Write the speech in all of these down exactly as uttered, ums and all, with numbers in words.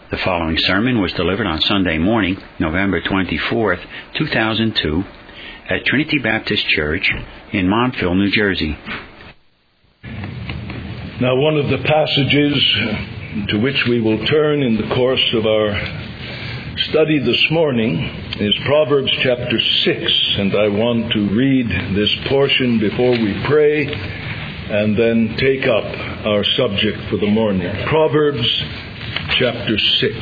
The following sermon was delivered on Sunday morning, November twenty-fourth, two thousand two, at Trinity Baptist Church in Montville, New Jersey. Now, one of the passages to which we will turn in the course of our study this morning is Proverbs chapter six, and I want to read this portion before we pray and then take up our subject for the morning. Proverbs chapter six.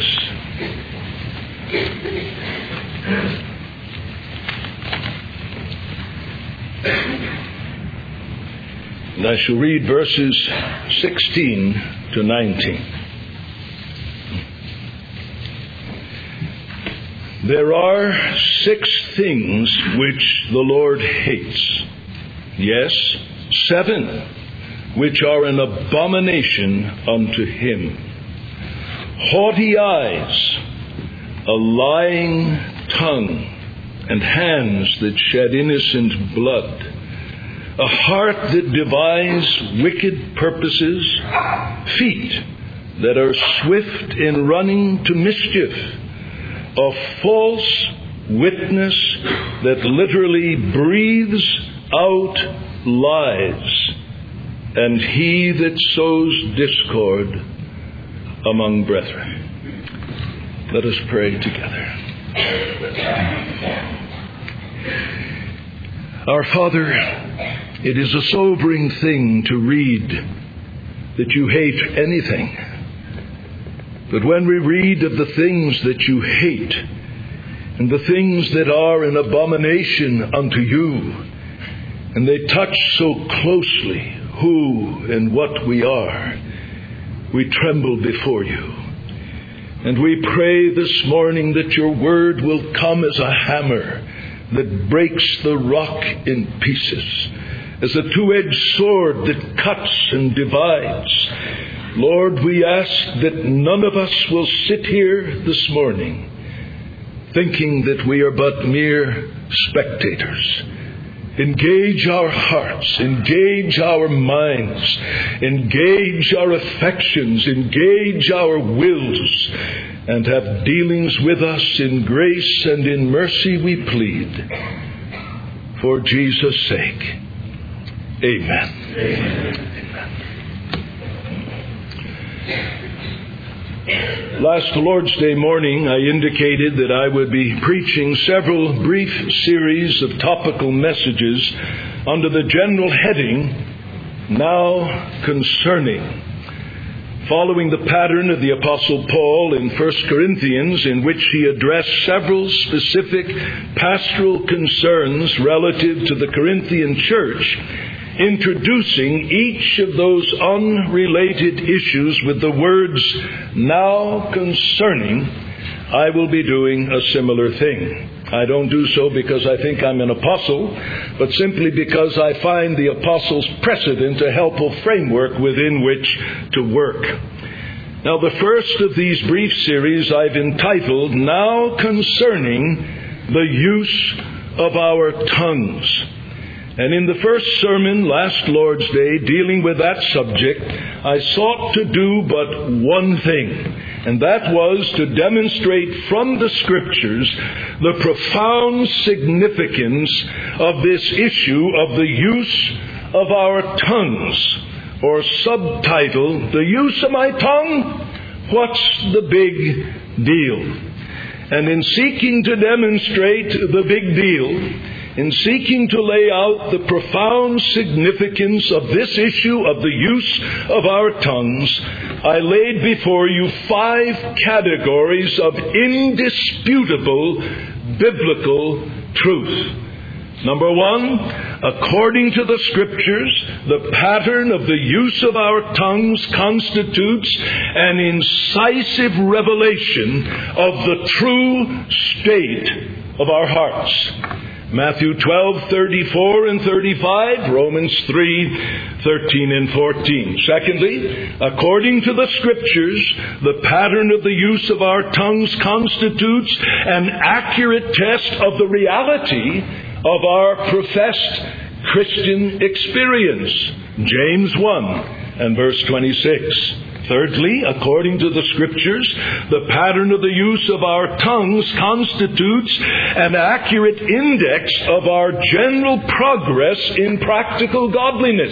And I shall read verses sixteen to nineteen. There are six things which the Lord hates. Yes, seven which are an abomination unto him. Haughty eyes, a lying tongue, and hands that shed innocent blood, a heart that devise wicked purposes, feet that are swift in running to mischief, a false witness that literally breathes out lies, and he that sows discord among brethren. Let us pray together. Our Father, it is a sobering thing to read that you hate anything. But when we read of the things that you hate and the things that are an abomination unto you, and they touch so closely who and what we are, we tremble before you. And we pray this morning that your word will come as a hammer that breaks the rock in pieces, as a two-edged sword that cuts and divides. Lord, we ask that none of us will sit here this morning thinking that we are but mere spectators. Engage our hearts, engage our minds, engage our affections, engage our wills, and have dealings with us in grace and in mercy, we plead. For Jesus' sake. Amen. Amen. Last Lord's Day morning, I indicated that I would be preaching several brief series of topical messages under the general heading, Now Concerning, following the pattern of the Apostle Paul in First Corinthians, in which he addressed several specific pastoral concerns relative to the Corinthian church, introducing each of those unrelated issues with the words, now concerning. I will be doing a similar thing. I don't do so because I think I'm an apostle, but simply because I find the apostles' precedent a helpful framework within which to work. Now, the first of these brief series I've entitled, Now Concerning the Use of Our Tongues. And in the first sermon last Lord's Day, dealing with that subject, I sought to do but one thing, and that was to demonstrate from the Scriptures the profound significance of this issue of the use of our tongues, or subtitle, The Use of My Tongue? What's the big deal? And in seeking to demonstrate the big deal, in seeking to lay out the profound significance of this issue of the use of our tongues, I laid before you five categories of indisputable biblical truth. Number one, according to the Scriptures, the pattern of the use of our tongues constitutes an incisive revelation of the true state of our hearts. Matthew twelve, thirty-four and thirty-five, Romans three, thirteen and fourteen. Secondly, according to the Scriptures, the pattern of the use of our tongues constitutes an accurate test of the reality of our professed Christian experience. James one and verse twenty-six. Thirdly, according to the Scriptures, the pattern of the use of our tongues constitutes an accurate index of our general progress in practical godliness.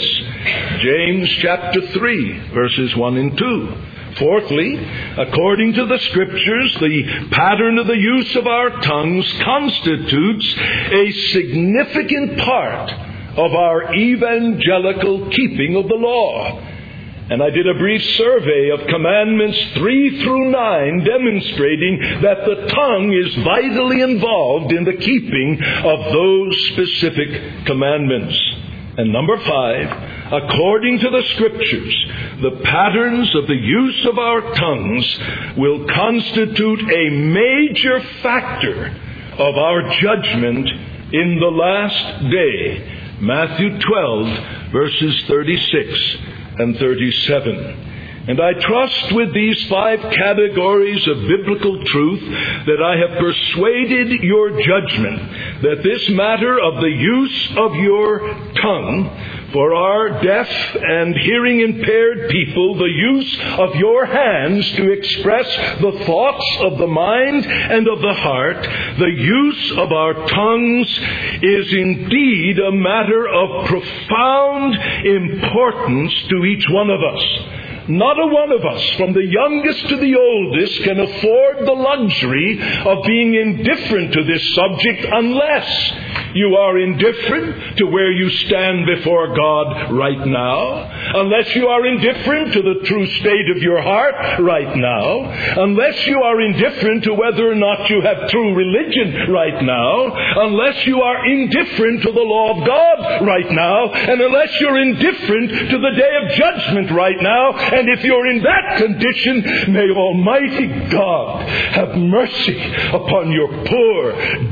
James chapter three, verses one and two. Fourthly, according to the Scriptures, the pattern of the use of our tongues constitutes a significant part of our evangelical keeping of the law. And I did a brief survey of commandments three through nine, demonstrating that the tongue is vitally involved in the keeping of those specific commandments. And number five, according to the Scriptures, the patterns of the use of our tongues will constitute a major factor of our judgment in the last day. Matthew twelve, verses thirty-six and thirty-seven. And I trust with these five categories of biblical truth that I have persuaded your judgment that this matter of the use of your tongue, for our deaf and hearing impaired people, the use of your hands to express the thoughts of the mind and of the heart, the use of our tongues is indeed a matter of profound importance to each one of us. Not a one of us, from the youngest to the oldest, can afford the luxury of being indifferent to this subject unless you are indifferent to where you stand before God right now, unless you are indifferent to the true state of your heart right now, unless you are indifferent to whether or not you have true religion right now, unless you are indifferent to the law of God right now, and unless you're indifferent to the day of judgment right now. And if you're in that condition, may Almighty God have mercy upon your poor,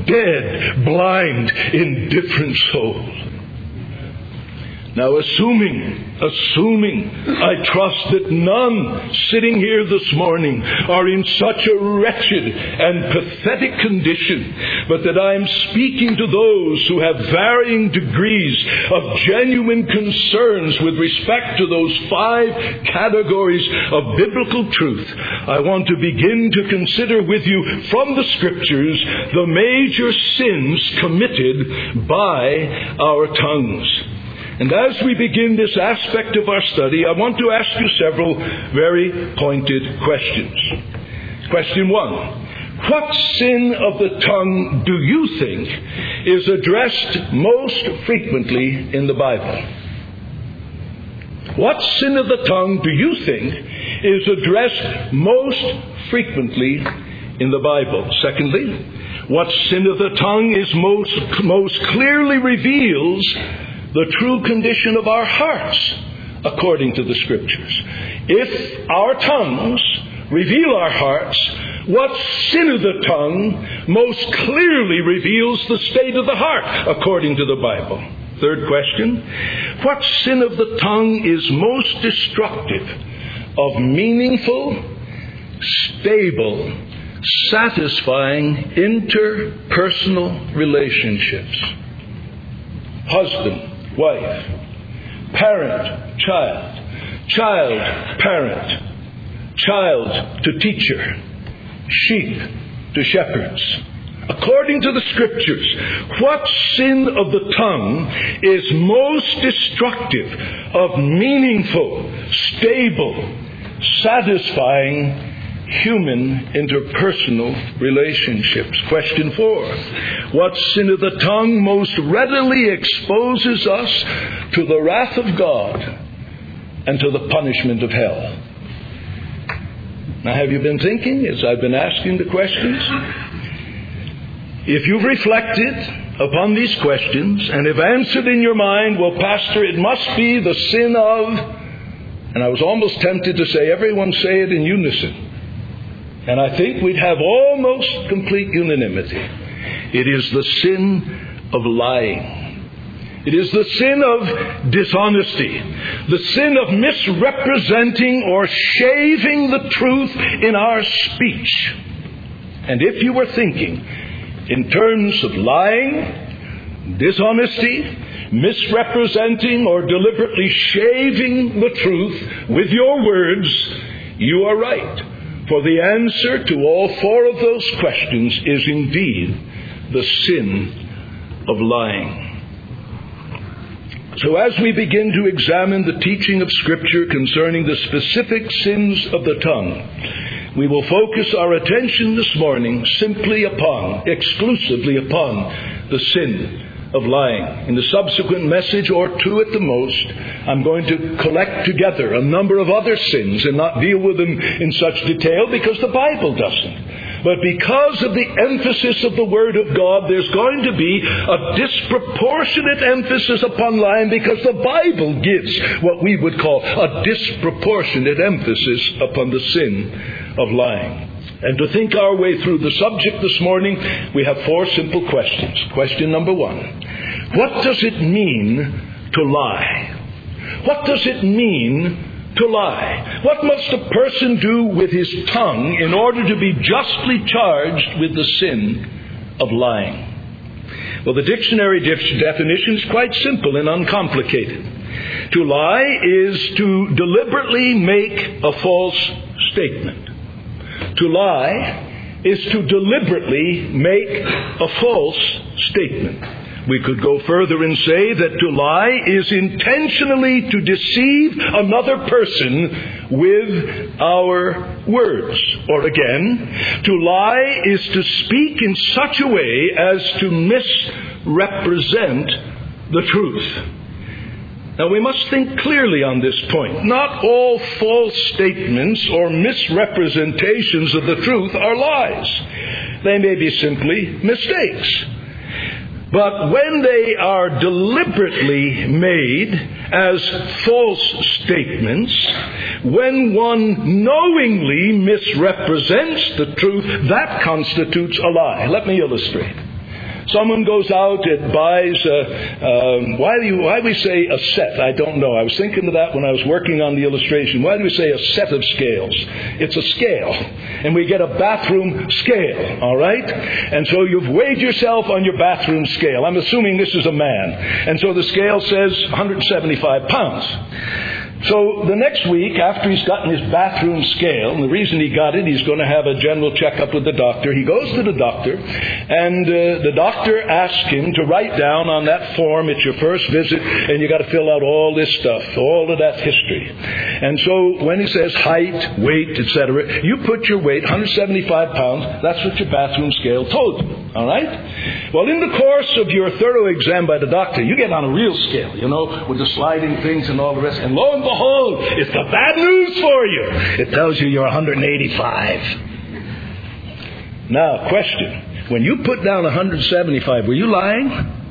dead, blind, indifferent soul. Now, assuming, assuming, I trust that none sitting here this morning are in such a wretched and pathetic condition, but that I am speaking to those who have varying degrees of genuine concerns with respect to those five categories of biblical truth, I want to begin to consider with you from the Scriptures the major sins committed by our tongues. And as we begin this aspect of our study, I want to ask you several very pointed questions. Question one. What sin of the tongue do you think is addressed most frequently in the Bible? What sin of the tongue do you think is addressed most frequently in the Bible? Secondly, what sin of the tongue is most, most clearly reveals the true condition of our hearts, according to the Scriptures? If our tongues reveal our hearts, what sin of the tongue most clearly reveals the state of the heart, according to the Bible? Third question, what sin of the tongue is most destructive of meaningful, stable, satisfying interpersonal relationships? Husband, wife, parent, child, child, parent, child to teacher, sheep to shepherds. According to the Scriptures, what sin of the tongue is most destructive of meaningful, stable, satisfying human interpersonal relationships? Question four. What sin of the tongue most readily exposes us to the wrath of God and to the punishment of hell? Now, have you been thinking as I've been asking the questions? If you've reflected upon these questions and have answered in your mind, well, Pastor, it must be the sin of, and I was almost tempted to say, everyone say it in unison. And I think we'd have almost complete unanimity. It is the sin of lying. It is the sin of dishonesty. The sin of misrepresenting or shaving the truth in our speech. And if you were thinking in terms of lying, dishonesty, misrepresenting or deliberately shaving the truth with your words, you are right. For the answer to all four of those questions is indeed the sin of lying. So as we begin to examine the teaching of Scripture concerning the specific sins of the tongue, we will focus our attention this morning simply upon, exclusively upon, the sin of lying. In the subsequent message, or two at the most, I'm going to collect together a number of other sins and not deal with them in such detail because the Bible doesn't. But because of the emphasis of the Word of God, there's going to be a disproportionate emphasis upon lying because the Bible gives what we would call a disproportionate emphasis upon the sin of lying. And to think our way through the subject this morning, we have four simple questions. Question number one: what does it mean to lie? What does it mean to lie? What must a person do with his tongue in order to be justly charged with the sin of lying? Well, the dictionary definition is quite simple and uncomplicated. To lie is to deliberately make a false statement. To lie is to deliberately make a false statement. We could go further and say that to lie is intentionally to deceive another person with our words. Or again, to lie is to speak in such a way as to misrepresent the truth. Now we must think clearly on this point. Not all false statements or misrepresentations of the truth are lies. They may be simply mistakes. But when they are deliberately made as false statements, when one knowingly misrepresents the truth, that constitutes a lie. Let me illustrate. Someone goes out and buys, a, um, why do you, why do we say a set? I don't know. I was thinking of that when I was working on the illustration. Why do we say a set of scales? It's a scale. And we get a bathroom scale, all right? And so you've weighed yourself on your bathroom scale. I'm assuming this is a man. And so the scale says one hundred seventy-five pounds. So the next week, after he's gotten his bathroom scale, and the reason he got it, he's going to have a general checkup with the doctor. He goes to the doctor, and uh, the doctor asks him to write down on that form, it's your first visit, and you got to fill out all this stuff, all of that history. And so when he says height, weight, et cetera, you put your weight, one hundred seventy-five pounds, that's what your bathroom scale told you. All right? Well, in the course of your thorough exam by the doctor, you get on a real scale, you know, with the sliding things and all the rest, and lo and behold, it's the bad news for you. It tells you you're one hundred eighty-five. Now, question. When you put down one hundred seventy-five, were you lying?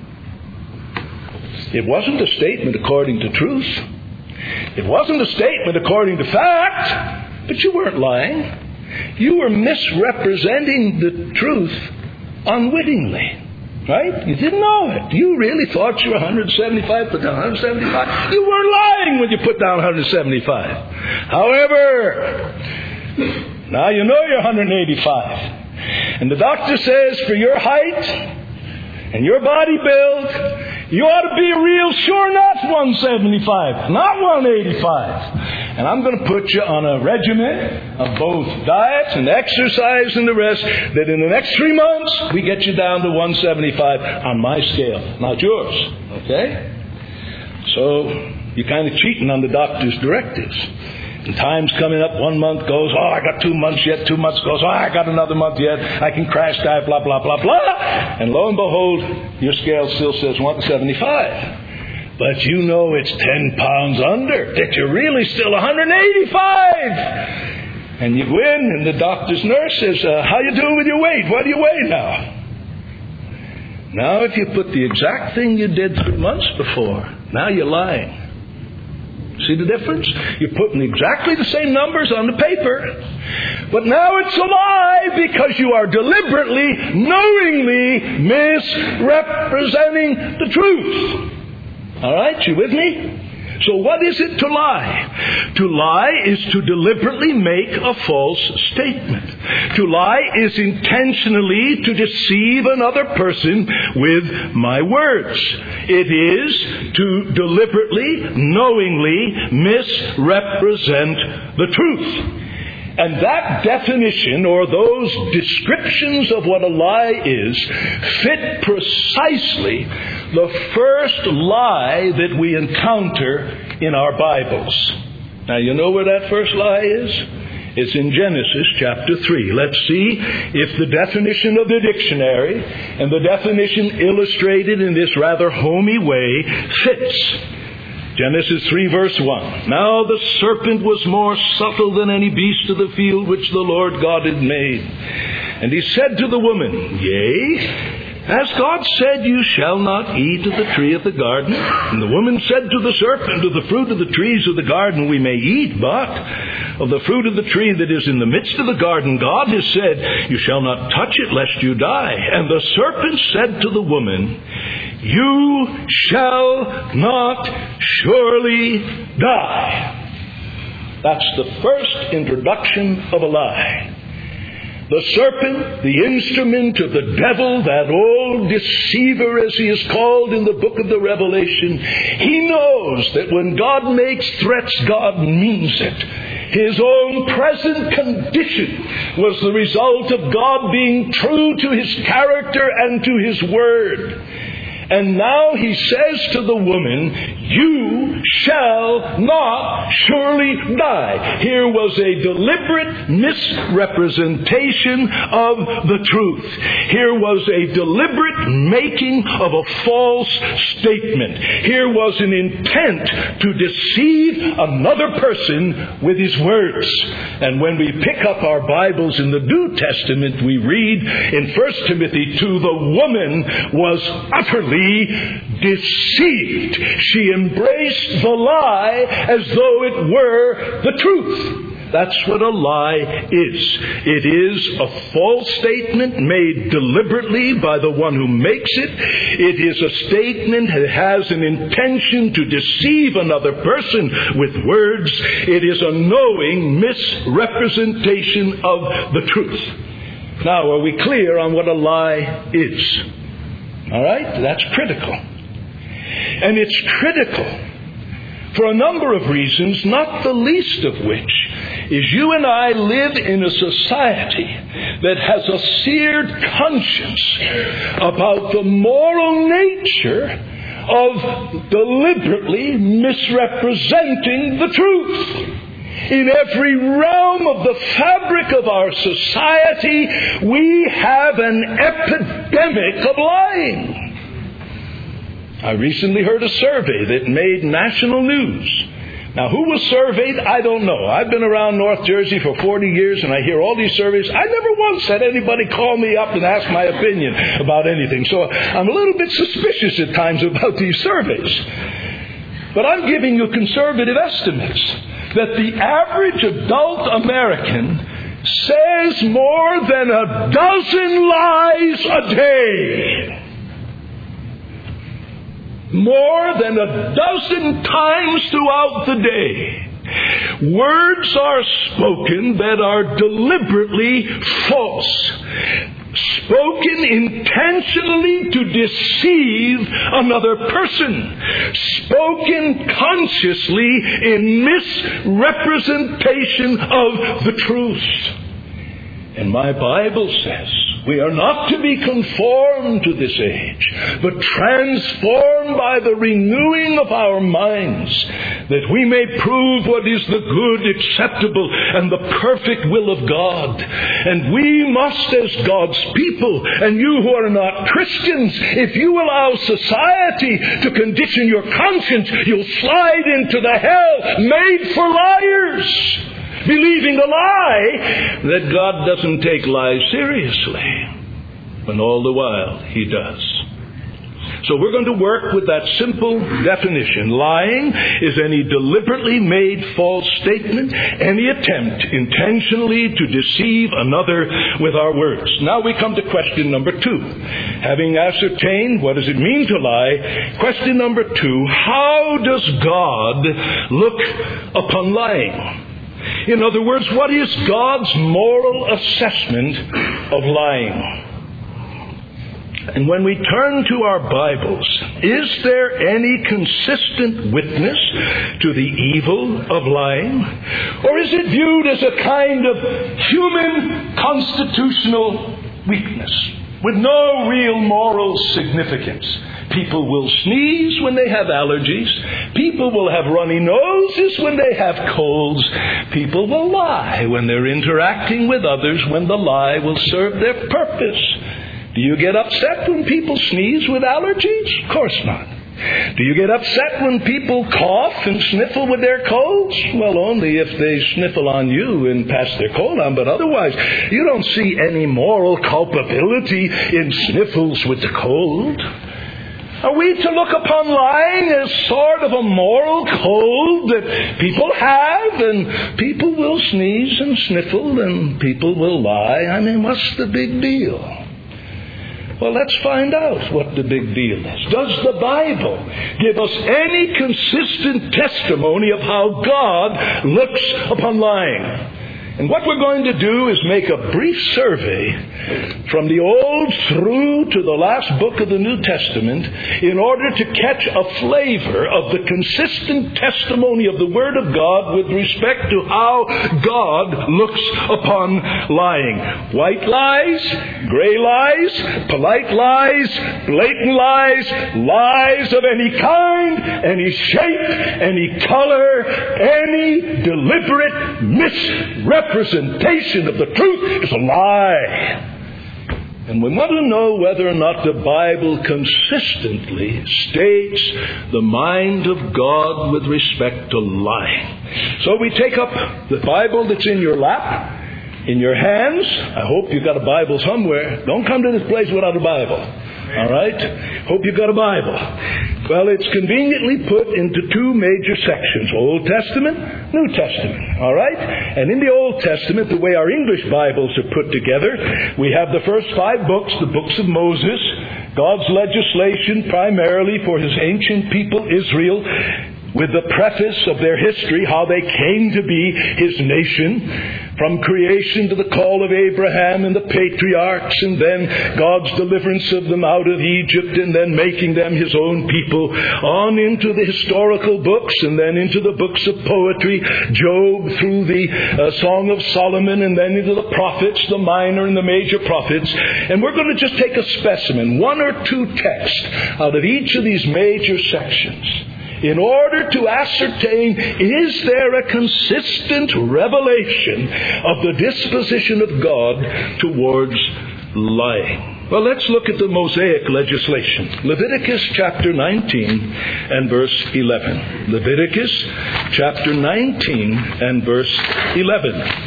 It wasn't a statement according to truth. It wasn't a statement according to fact, but you weren't lying. You were misrepresenting the truth unwittingly. Right? You didn't know it. You really thought you were one hundred seventy-five, put down one hundred seventy-five. You weren't lying when you put down one hundred seventy-five. However, now you know you're one hundred eighty-five. And the doctor says for your height and your body build, you ought to be real sure not one seventy-five, not one eighty-five. And I'm going to put you on a regimen of both diet and exercise and the rest, that in the next three months, we get you down to one seventy-five on my scale, not yours. Okay? So, you're kind of cheating on the doctor's directives. And time's coming up, one month goes, oh, I got two months yet, two months goes, oh, I got another month yet, I can crash diet, blah, blah, blah, blah. And lo and behold, your scale still says one seventy-five. But you know it's ten pounds under, that you're really still one hundred eighty-five. And you go in, and the doctor's nurse says, uh, how you doing with your weight? What do you weigh now? Now if you put the exact thing you did three months before, now you're lying. See the difference? You're putting exactly the same numbers on the paper, but now it's a lie because you are deliberately, knowingly misrepresenting the truth. All right, you with me? So what is it to lie? To lie is to deliberately make a false statement. To lie is intentionally to deceive another person with my words. It is to deliberately, knowingly misrepresent the truth. And that definition, or those descriptions of what a lie is, fit precisely the first lie that we encounter in our Bibles. Now, you know where that first lie is? It's in Genesis chapter three. Let's see if the definition of the dictionary and the definition illustrated in this rather homey way fits. Genesis three verse one. Now the serpent was more subtle than any beast of the field which the Lord God had made. And he said to the woman, Yea, as God said, you shall not eat of the tree of the garden. And the woman said to the serpent, of the fruit of the trees of the garden we may eat, but of the fruit of the tree that is in the midst of the garden, God has said, you shall not touch it, lest you die. And the serpent said to the woman, you shall not surely die. That's the first introduction of a lie. The serpent, the instrument of the devil, that old deceiver as he is called in the book of the Revelation, he knows that when God makes threats, God means it. His own present condition was the result of God being true to his character and to his word. And now he says to the woman, you shall not surely die. Here was a deliberate misrepresentation of the truth. Here was a deliberate making of a false statement. Here was an intent to deceive another person with his words. And when we pick up our Bibles in the New Testament, we read in First Timothy two, the woman was utterly deceived. She embraced the lie as though it were the truth. That's what a lie is. It is a false statement made deliberately by the one who makes it. It is a statement that has an intention to deceive another person with words. It is a knowing misrepresentation of the truth. Now, are we clear on what a lie is? All right? That's critical. And it's critical for a number of reasons, not the least of which is you and I live in a society that has a seared conscience about the moral nature of deliberately misrepresenting the truth. In every realm of the fabric of our society, we have an epidemic of lying. I recently heard a survey that made national news. Now, who was surveyed? I don't know. I've been around North Jersey for forty years, and I hear all these surveys. I never once had anybody call me up and ask my opinion about anything. So I'm a little bit suspicious at times about these surveys. But I'm giving you conservative estimates that the average adult American says more than a dozen lies a day. More than a dozen times throughout the day. Words are spoken that are deliberately false. Spoken intentionally to deceive another person. Spoken consciously in misrepresentation of the truth. And my Bible says we are not to be conformed to this age, but transformed by the renewing of our minds, that we may prove what is the good, acceptable, and the perfect will of God. And we must, as God's people, and you who are not Christians, if you allow society to condition your conscience, you'll slide into the hell made for liars, believing a lie that God doesn't take lies seriously, when all the while He does. So we're going to work with that simple definition. Lying is any deliberately made false statement, any attempt intentionally to deceive another with our words. Now we come to question number two. Having ascertained what does it mean to lie, question number two, how does God look upon lying? In other words, what is God's moral assessment of lying? And when we turn to our Bibles, is there any consistent witness to the evil of lying? Or is it viewed as a kind of human constitutional weakness with no real moral significance? People will sneeze when they have allergies. People will have runny noses when they have colds. People will lie when they're interacting with others, when the lie will serve their purpose. Do you get upset when people sneeze with allergies? Of course not. Do you get upset when people cough and sniffle with their colds? Well, only if they sniffle on you and pass their cold on, but otherwise, you don't see any moral culpability in sniffles with the cold. Are we to look upon lying as sort of a moral code that people have, and people will sneeze and sniffle and people will lie? I mean, what's the big deal? Well, let's find out what the big deal is. Does the Bible give us any consistent testimony of how God looks upon lying? And what we're going to do is make a brief survey from the Old through to the last book of the New Testament in order to catch a flavor of the consistent testimony of the Word of God with respect to how God looks upon lying. White lies, gray lies, polite lies, blatant lies, lies of any kind, any shape, any color, any deliberate misrepresentation. Representation of the truth is a lie. And we want to know whether or not the Bible consistently states the mind of God with respect to lying. So we take up the Bible that's in your lap, in your hands. I hope you've got a Bible somewhere. Don't come to this place without a Bible. All right? Hope you've got a Bible. Well, it's conveniently put into two major sections, Old Testament, New Testament. All right? And in the Old Testament, the way our English Bibles are put together, we have the first five books, the books of Moses, God's legislation primarily for his ancient people, Israel, with the preface of their history, how they came to be his nation, from creation to the call of Abraham and the patriarchs, and then God's deliverance of them out of Egypt, and then making them his own people, on into the historical books, and then into the books of poetry, Job through the uh, Song of Solomon, and then into the prophets, the minor and the major prophets. And we're going to just take a specimen, one or two texts out of each of these major sections, in order to ascertain, is there a consistent revelation of the disposition of God towards lying? Well, let's look at the Mosaic legislation. Leviticus chapter nineteen and verse eleven. Leviticus chapter nineteen and verse eleven.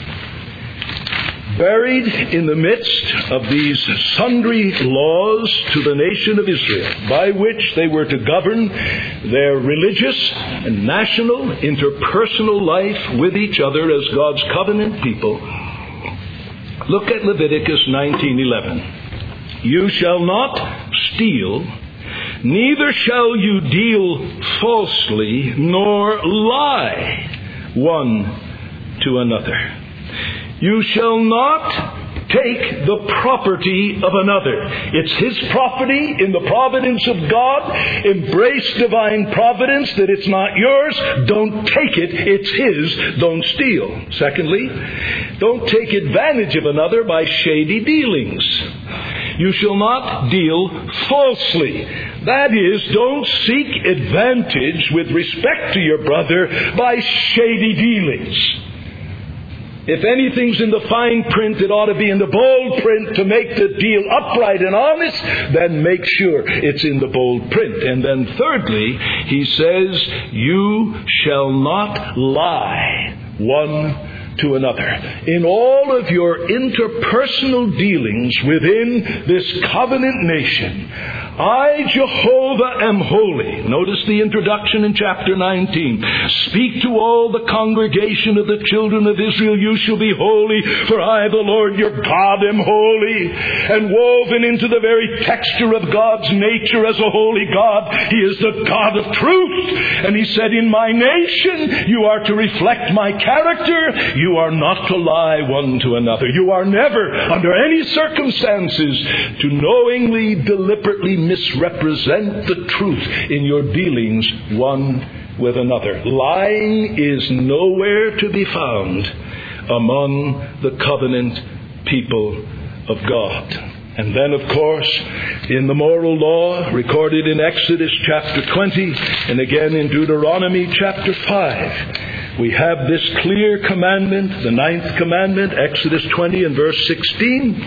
Buried in the midst of these sundry laws to the nation of Israel, by which they were to govern their religious and national, interpersonal life with each other as God's covenant people, look at Leviticus nineteen eleven. You shall not steal, neither shall you deal falsely, nor lie one to another. You shall not take the property of another. It's his property in the providence of God. Embrace divine providence that it's not yours. Don't take it. It's his. Don't steal. Secondly, don't take advantage of another by shady dealings. You shall not deal falsely. That is, don't seek advantage with respect to your brother by shady dealings. If anything's in the fine print, it ought to be in the bold print to make the deal upright and honest. Then make sure it's in the bold print. And then thirdly, he says, you shall not lie one to another. In all of your interpersonal dealings within this covenant nation, I, Jehovah, Jehovah am holy. Notice the introduction in chapter nineteen. Speak to all the congregation of the children of Israel, you shall be holy, for I, the Lord your God, am holy. And woven into the very texture of God's nature as a holy God, He is the God of truth. And He said, in my nation you are to reflect my character. You are not to lie one to another. You are never, under any circumstances, to knowingly, deliberately misrepresent the truth in your dealings one with another. Lying is nowhere to be found among the covenant people of God. And then, of course, in the moral law recorded in Exodus chapter twenty and again in Deuteronomy chapter five, we have this clear commandment, the ninth commandment, Exodus twenty and verse sixteen.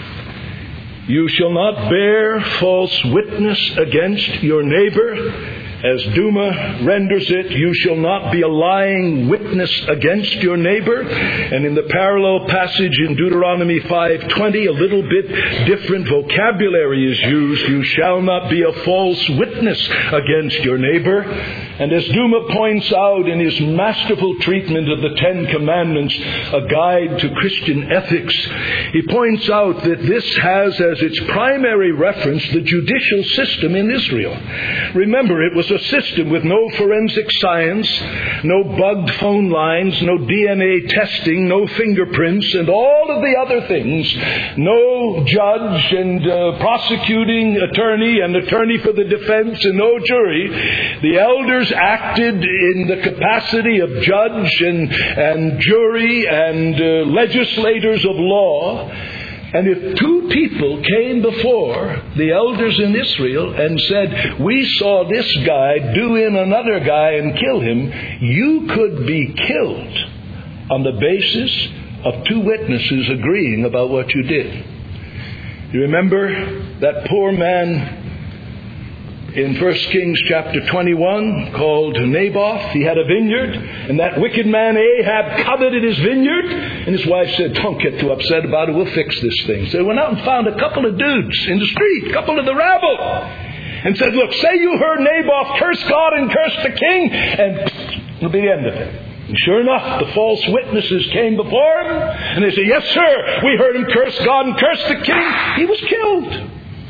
You shall not bear false witness against your neighbor. As Duma renders it, you shall not be a lying witness against your neighbor. And in the parallel passage in Deuteronomy five twenty, a little bit different vocabulary is used. You shall not be a false witness against your neighbor. And as Duma points out in his masterful treatment of the Ten Commandments, a guide to Christian ethics, he points out that this has as its primary reference the judicial system in Israel. Remember, it was a system with no forensic science, no bugged phone lines, no D N A testing, no fingerprints, and all of the other things. No judge and uh, prosecuting attorney and attorney for the defense, and no jury. The elders acted in the capacity of judge and, and jury and uh, legislators of law. And if two people came before the elders in Israel and said, we saw this guy do in another guy and kill him, you could be killed on the basis of two witnesses agreeing about what you did. You remember that poor man in First Kings chapter twenty-one called Naboth? He had a vineyard, and that wicked man Ahab coveted his vineyard, and his wife said, don't get too upset about it, we'll fix this thing. So they went out and found a couple of dudes in the street, a couple of the rabble, and said, look, say you heard Naboth curse God and curse the king, and it'll be the end of it. And sure enough, the false witnesses came before him, and they said, yes sir, we heard him curse God and curse the king. He was killed.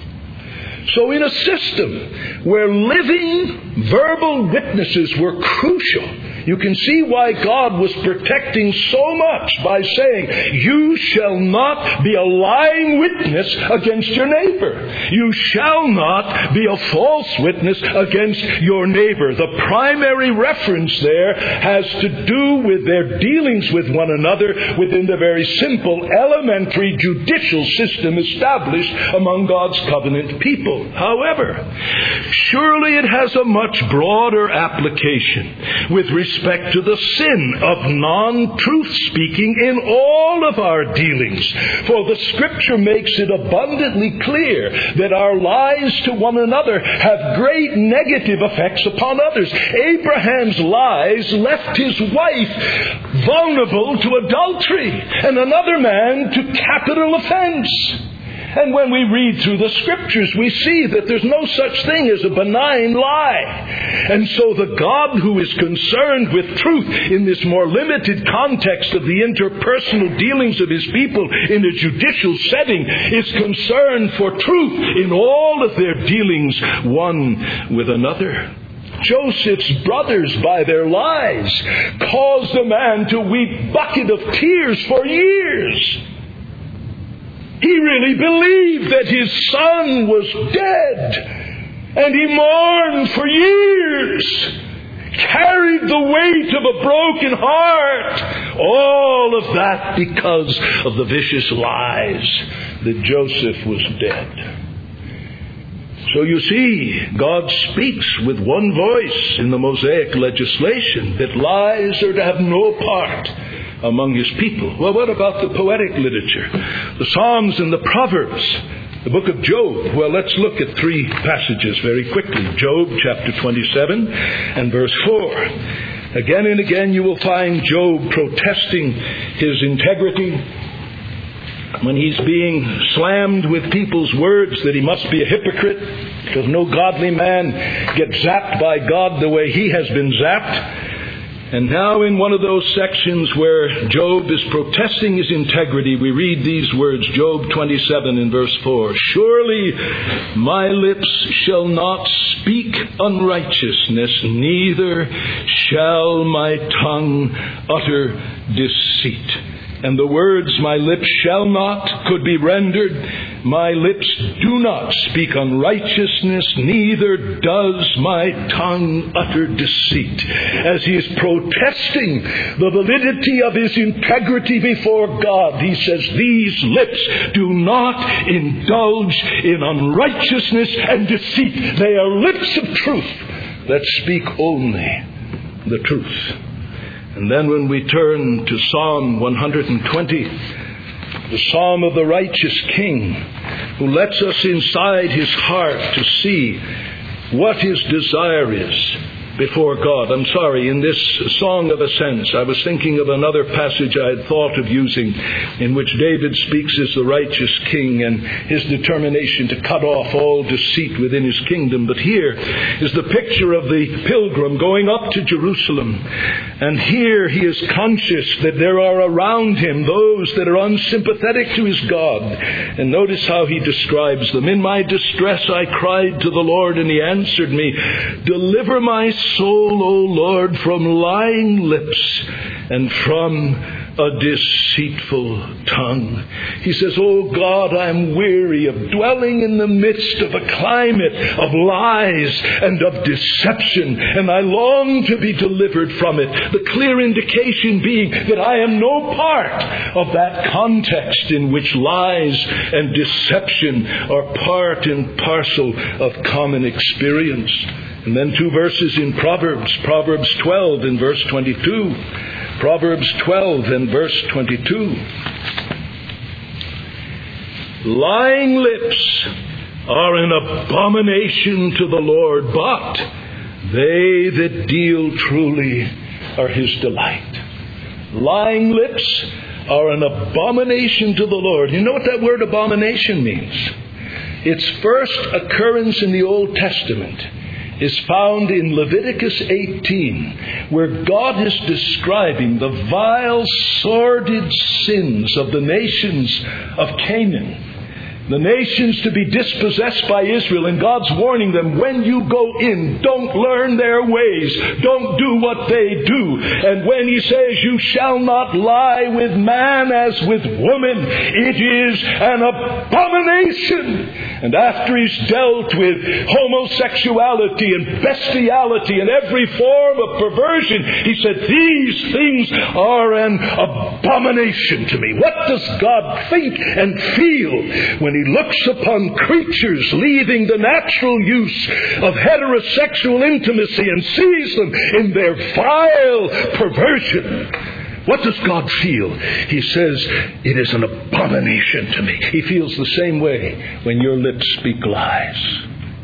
So in a system where living verbal witnesses were crucial, you can see why God was protecting so much by saying, you shall not be a lying witness against your neighbor. You shall not be a false witness against your neighbor. The primary reference there has to do with their dealings with one another within the very simple, elementary judicial system established among God's covenant people. However, surely it has a much broader application with respect respect to the sin of non-truth speaking in all of our dealings. For the Scripture makes it abundantly clear that our lies to one another have great negative effects upon others. Abraham's lies left his wife vulnerable to adultery and another man to capital offense. And when we read through the Scriptures, we see that there's no such thing as a benign lie. And so the God who is concerned with truth in this more limited context of the interpersonal dealings of His people in a judicial setting is concerned for truth in all of their dealings one with another. Joseph's brothers, by their lies, caused a man to weep bucket of tears for years. He really believed that his son was dead, and he mourned for years, carried the weight of a broken heart, all of that because of the vicious lies that Joseph was dead. So you see, God speaks with one voice in the Mosaic legislation that lies are to have no part among His people. Well, what about the poetic literature? The Psalms and the Proverbs, the book of Job. Well, let's look at three passages very quickly. Job chapter twenty-seven and verse four. Again and again you will find Job protesting his integrity when he's being slammed with people's words that he must be a hypocrite because no godly man gets zapped by God the way he has been zapped. And now in one of those sections where Job is protesting his integrity, we read these words, Job twenty-seven in verse four. Surely my lips shall not speak unrighteousness, neither shall my tongue utter deceit. And the words, my lips shall not, could be rendered, my lips do not speak unrighteousness, neither does my tongue utter deceit. As he is protesting the validity of his integrity before God, he says, these lips do not indulge in unrighteousness and deceit. They are lips of truth that speak only the truth. And then when we turn to Psalm one hundred twenty, the Psalm of the righteous King, who lets us inside his heart to see what his desire is before God. I'm sorry, in this Song of Ascents, I was thinking of another passage I had thought of using in which David speaks as the righteous king and his determination to cut off all deceit within his kingdom. But here is the picture of the pilgrim going up to Jerusalem. And here he is conscious that there are around him those that are unsympathetic to his God. And notice how he describes them. In my distress I cried to the Lord, and he answered me. Deliver my soul, O Lord, from lying lips and from a deceitful tongue. He says, oh God, I am weary of dwelling in the midst of a climate of lies and of deception, and I long to be delivered from it. The clear indication being that I am no part of that context in which lies and deception are part and parcel of common experience. And then two verses in Proverbs, Proverbs twelve and verse twenty-two. Proverbs twelve and verse twenty-two. Lying lips are an abomination to the Lord, but they that deal truly are his delight. Lying lips are an abomination to the Lord. You know what that word abomination means? Its first occurrence in the Old Testament is found in Leviticus eighteen, where God is describing the vile, sordid sins of the nations of Canaan. The nations to be dispossessed by Israel, and God's warning them, when you go in, don't learn their ways, don't do what they do. And when he says, you shall not lie with man as with woman, it is an abomination. And after he's dealt with homosexuality and bestiality and every form of perversion, he said, these things are an abomination to me. What does God think and feel when he looks upon creatures leaving the natural use of heterosexual intimacy and sees them in their vile perversion? What does God feel? He says, it is an abomination to me. He feels the same way when your lips speak lies.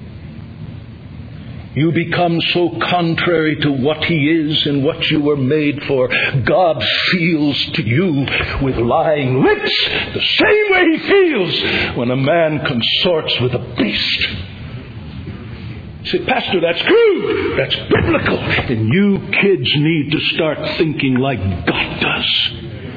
You become so contrary to what he is and what you were made for. God feels to you with lying lips the same way he feels when a man consorts with a beast. You say, Pastor, that's crude. That's biblical. And you kids need to start thinking like God does.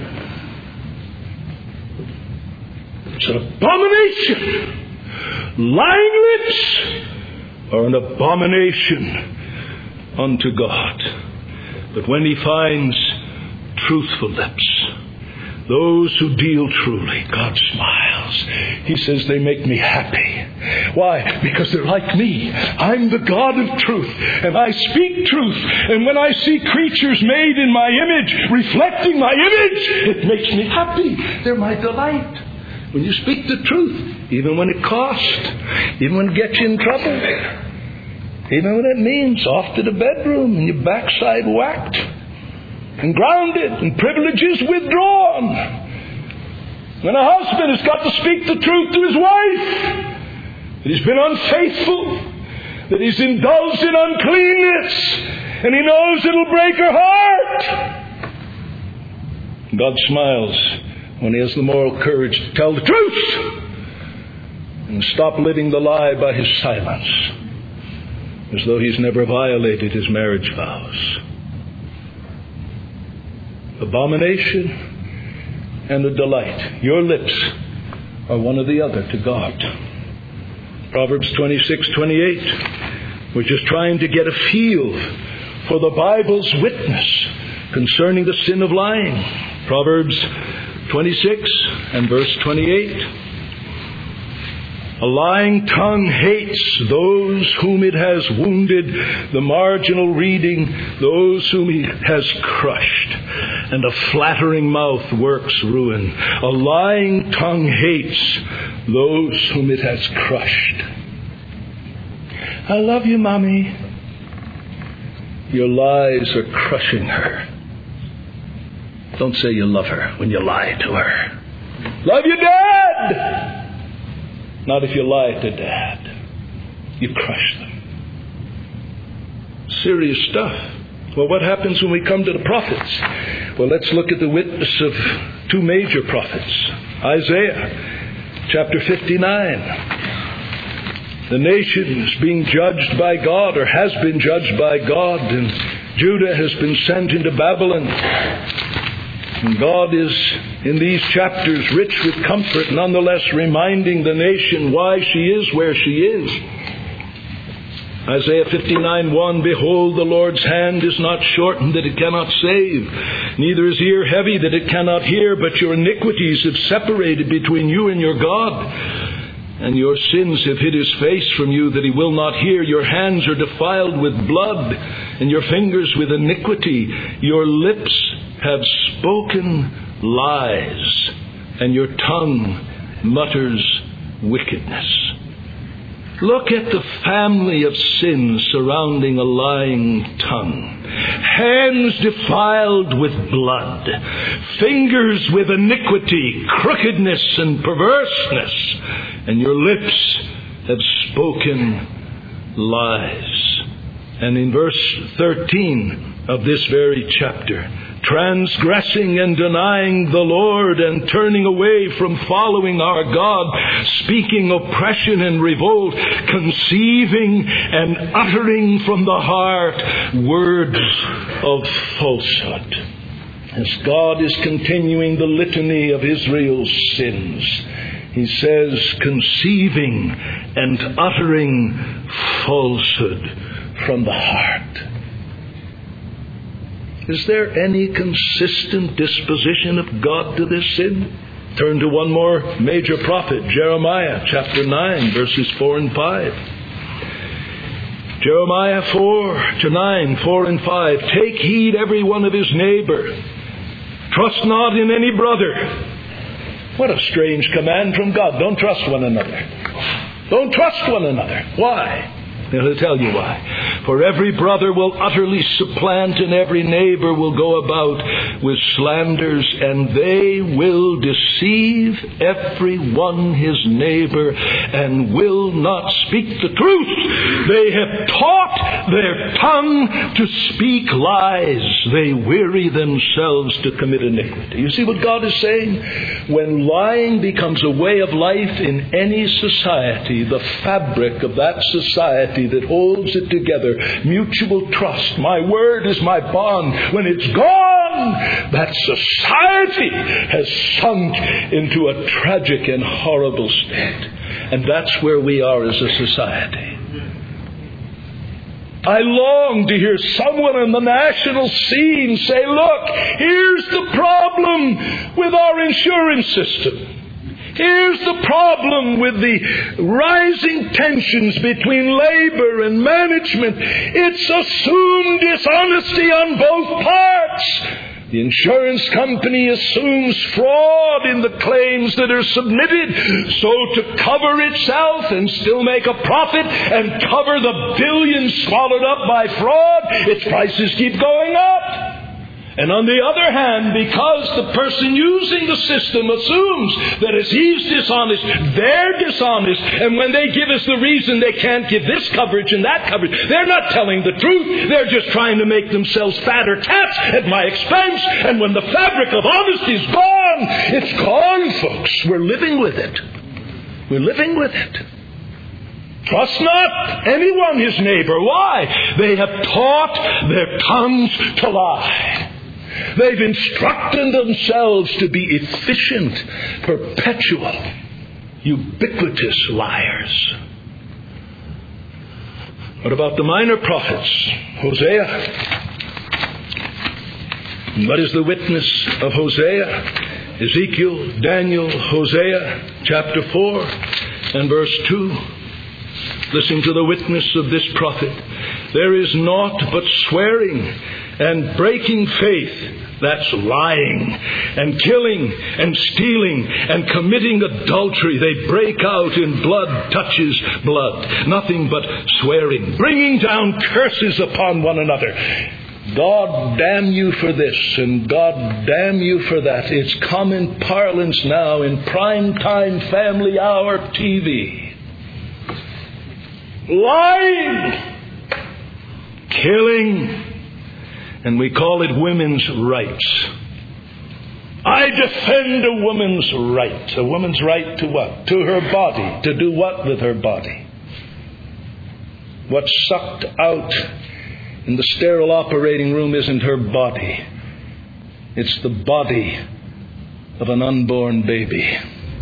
It's an abomination. Lying lips are an abomination unto God. But when he finds truthful lips, those who deal truly, God smiles. He says, they make me happy. Why? Because they're like me. I'm the God of truth, and I speak truth. And when I see creatures made in my image, reflecting my image, it makes me happy. They're my delight. When you speak the truth, even when it costs, even when it gets you in trouble, even when it means off to the bedroom and your backside whacked and grounded and privileges withdrawn. When a husband has got to speak the truth to his wife, that he's been unfaithful, that he's indulged in uncleanness, and he knows it'll break her heart. God smiles when he has the moral courage to tell the truth and stop living the lie by his silence, as though he's never violated his marriage vows. Abomination and a delight. Your lips are one or the other to God. Proverbs twenty-six twenty-eight. We're just trying to get a feel for the Bible's witness concerning the sin of lying. Proverbs twenty-six and verse twenty-eight. A lying tongue hates those whom it has wounded. The marginal reading, those whom he has crushed. And a flattering mouth works ruin. A lying tongue hates those whom it has crushed. I love you, Mommy. Your lies are crushing her. Don't say you love her when you lie to her. Love you, Dad! Not if you lie to Dad. You crush them. Serious stuff. Well, what happens when we come to the prophets? Well, let's look at the witness of two major prophets. Isaiah, chapter fifty-nine. The nation is being judged by God, or has been judged by God, and Judah has been sent into Babylon. And God is, in these chapters, rich with comfort, nonetheless reminding the nation why she is where she is. Isaiah fifty-nine one, Behold, the Lord's hand is not shortened that it cannot save, neither is ear heavy that it cannot hear, but your iniquities have separated between you and your God, and your sins have hid his face from you that he will not hear. Your hands are defiled with blood, and your fingers with iniquity. Your lips have spoken lies, and your tongue mutters wickedness. Look at the family of sins surrounding a lying tongue. Hands defiled with blood, fingers with iniquity, crookedness and perverseness, and your lips have spoken lies. And in verse thirteen of this very chapter, transgressing and denying the Lord and turning away from following our God, speaking oppression and revolt, conceiving and uttering from the heart words of falsehood. As God is continuing the litany of Israel's sins, he says, conceiving and uttering falsehood from the heart. Is there any consistent disposition of God to this sin? Turn to one more major prophet, Jeremiah chapter nine, verses four and five. Jeremiah four to nine, four and five. Take heed every one of his neighbor. Trust not in any brother. What a strange command from God. Don't trust one another. Don't trust one another. Why? I'll tell you why. For every brother will utterly supplant, and every neighbor will go about with slanders, and they will deceive every one his neighbor, and will not speak the truth. They have taught their tongue to speak lies. They weary themselves to commit iniquity. You see what God is saying? When lying becomes a way of life in any society, the fabric of that society that holds it together, mutual trust, my word is my bond, when it's gone, that society has sunk into a tragic and horrible state. And that's where we are as a society. I long to hear someone on the national scene say, look, here's the problem with our insurance system. Here's the problem with the rising tensions between labor and management. It's assumed dishonesty on both parts. The insurance company assumes fraud in the claims that are submitted, so to cover itself and still make a profit and cover the billions swallowed up by fraud, its prices keep going up. And on the other hand, because the person using the system assumes that as he's dishonest, they're dishonest, and when they give us the reason they can't give this coverage and that coverage, they're not telling the truth. They're just trying to make themselves fatter cats at my expense. And when the fabric of honesty is gone, it's gone, folks. We're living with it. We're living with it. Trust not anyone his neighbor. Why? They have taught their tongues to lie. They've instructed themselves to be efficient, perpetual, ubiquitous liars. What about the minor prophets? Hosea. What is the witness of Hosea? Ezekiel, Daniel, Hosea, chapter four and verse two. Listen to the witness of this prophet. There is naught but swearing and breaking faith, that's lying, and killing and stealing and committing adultery. They break out in blood touches blood. Nothing but swearing, bringing down curses upon one another. God damn you for this and God damn you for that. It's common parlance now in prime time family hour T V. Lying, killing, and we call it women's rights. I defend a woman's right. A woman's right to what? To her body. To do what with her body? What's sucked out in the sterile operating room isn't her body. It's the body of an unborn baby.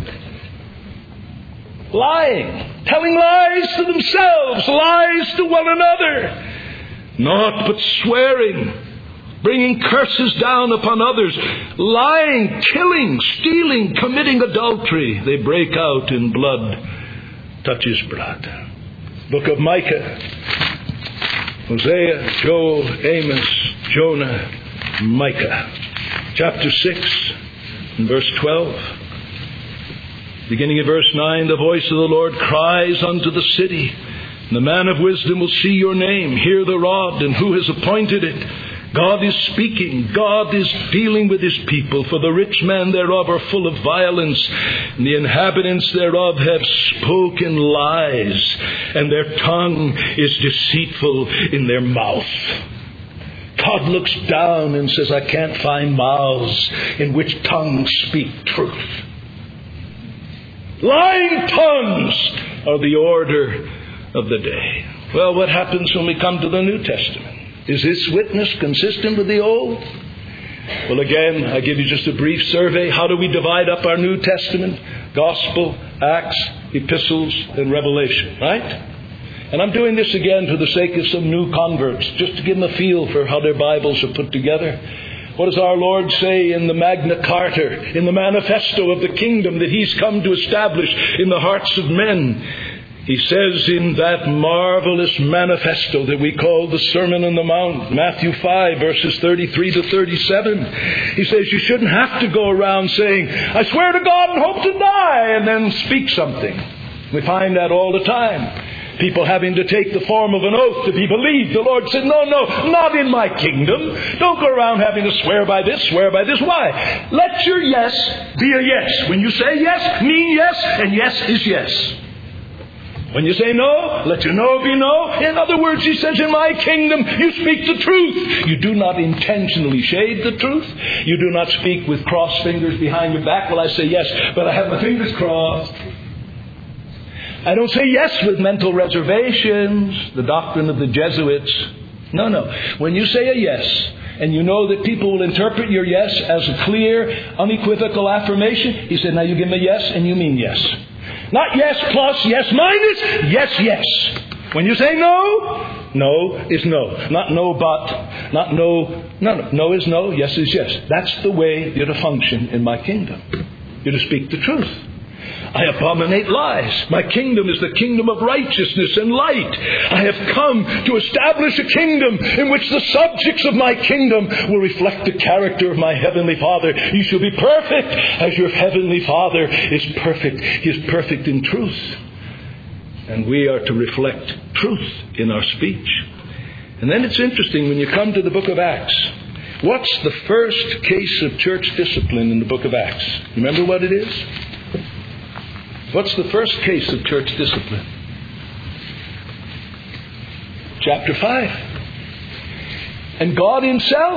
Lying. Telling lies to themselves. Lies to one another. Naught but swearing. Bringing curses down upon others, lying, killing, stealing, committing adultery. They break out in blood, touches blood. Book of Micah, Hosea, Joel, Amos, Jonah, Micah. Chapter six and verse twelve. Beginning at verse nine, the voice of the Lord cries unto the city, the man of wisdom will see your name, hear the rod, and who has appointed it. God is speaking. God is dealing with his people. For the rich men thereof are full of violence, and the inhabitants thereof have spoken lies, and their tongue is deceitful in their mouth. God looks down and says, I can't find mouths in which tongues speak truth. Lying tongues are the order of the day. Well, what happens when we come to the New Testament? Is this witness consistent with the Old? Well, again, I give you just a brief survey. How do we divide up our New Testament? Gospel, Acts, Epistles, and Revelation, right? And I'm doing this again for the sake of some new converts, just to give them a feel for how their Bibles are put together. What does our Lord say in the Magna Carta, in the manifesto of the kingdom that he's come to establish in the hearts of men? He says in that marvelous manifesto that we call the Sermon on the Mount, Matthew five, verses thirty-three to thirty-seven, he says you shouldn't have to go around saying, I swear to God and hope to die, and then speak something. We find that all the time. People having to take the form of an oath to be believed. The Lord said, no, no, not in my kingdom. Don't go around having to swear by this, swear by this. Why? Let your yes be a yes. When you say yes, mean yes, and yes is yes. When you say no, let your no be no. In other words, he says, in my kingdom, you speak the truth. You do not intentionally shade the truth. You do not speak with crossed fingers behind your back. Well, I say yes, but I have my fingers crossed. I don't say yes with mental reservations, the doctrine of the Jesuits. No, no. When you say a yes, and you know that people will interpret your yes as a clear, unequivocal affirmation, he said, now you give me a yes and you mean yes. Not yes plus, yes minus, yes, yes. When you say no, no is no. Not no but, not no, no, no. No is no, yes is yes. That's the way you're to function in my kingdom. You're to speak the truth. I abominate lies. My kingdom is the kingdom of righteousness and light. I have come to establish a kingdom in which the subjects of my kingdom will reflect the character of my heavenly Father. You shall be perfect as your heavenly Father is perfect. He is perfect in truth. And we are to reflect truth in our speech. And then it's interesting when you come to the book of Acts. What's the first case of church discipline in the book of Acts? Remember what it is? What's the first case of church discipline? Chapter five. And God Himself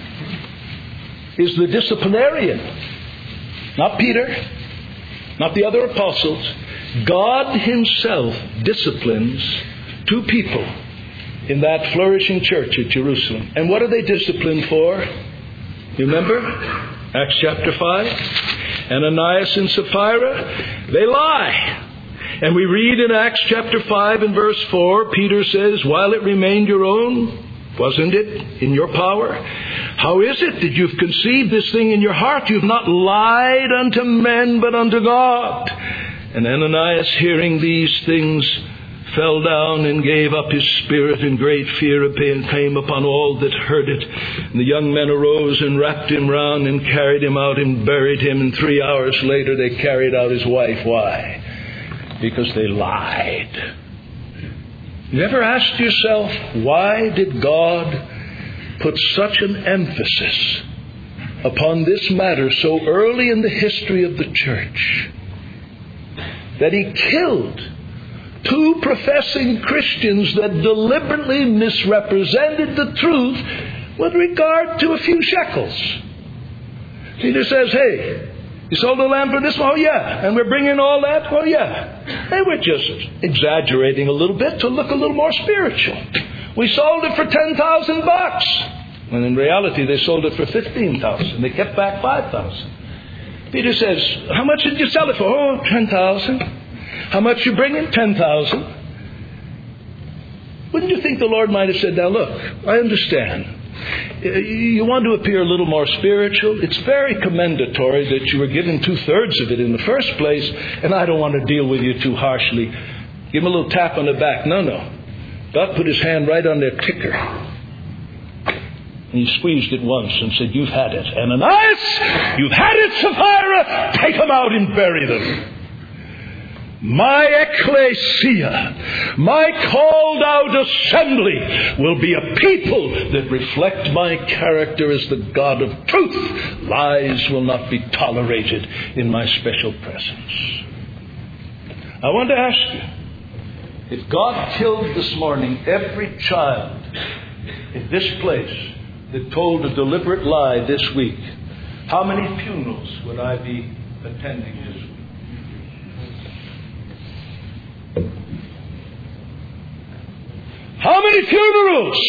is the disciplinarian. Not Peter, not the other apostles. God Himself disciplines two people in that flourishing church at Jerusalem. And what are they disciplined for? You remember? Acts chapter five. Ananias and Sapphira, they lie. And we read in Acts chapter five and verse four, Peter says, while it remained your own, wasn't it in your power? How is it that you've conceived this thing in your heart? You've not lied unto men, but unto God. And Ananias, hearing these things, fell down and gave up his spirit, and great fear of pain came upon all that heard it. And the young men arose and wrapped him round and carried him out and buried him. And three hours later they carried out his wife. Why? Because they lied. You ever asked yourself, why did God put such an emphasis upon this matter so early in the history of the church, that He killed two professing Christians that deliberately misrepresented the truth with regard to a few shekels? Peter says, hey, you sold the land for this? Oh, yeah. And we're bringing all that? Oh, yeah. They were just exaggerating a little bit to look a little more spiritual. We sold it for ten thousand bucks. When in reality, they sold it for fifteen thousand. They kept back five thousand. Peter says, how much did you sell it for? Oh, ten thousand. How much you bringing? ten thousand. Wouldn't you think the Lord might have said, now look, I understand. You want to appear a little more spiritual. It's very commendatory that you were given two-thirds of it in the first place, and I don't want to deal with you too harshly. Give him a little tap on the back. No, no. God put His hand right on their ticker. And He squeezed it once and said, you've had it. Ananias, you've had it, Sapphira. Take them out and bury them. My ecclesia, my called out assembly will be a people that reflect my character as the God of truth. Lies will not be tolerated in my special presence. I want to ask you, if God killed this morning every child in this place that told a deliberate lie this week, how many funerals would I be attending this week? How many funerals?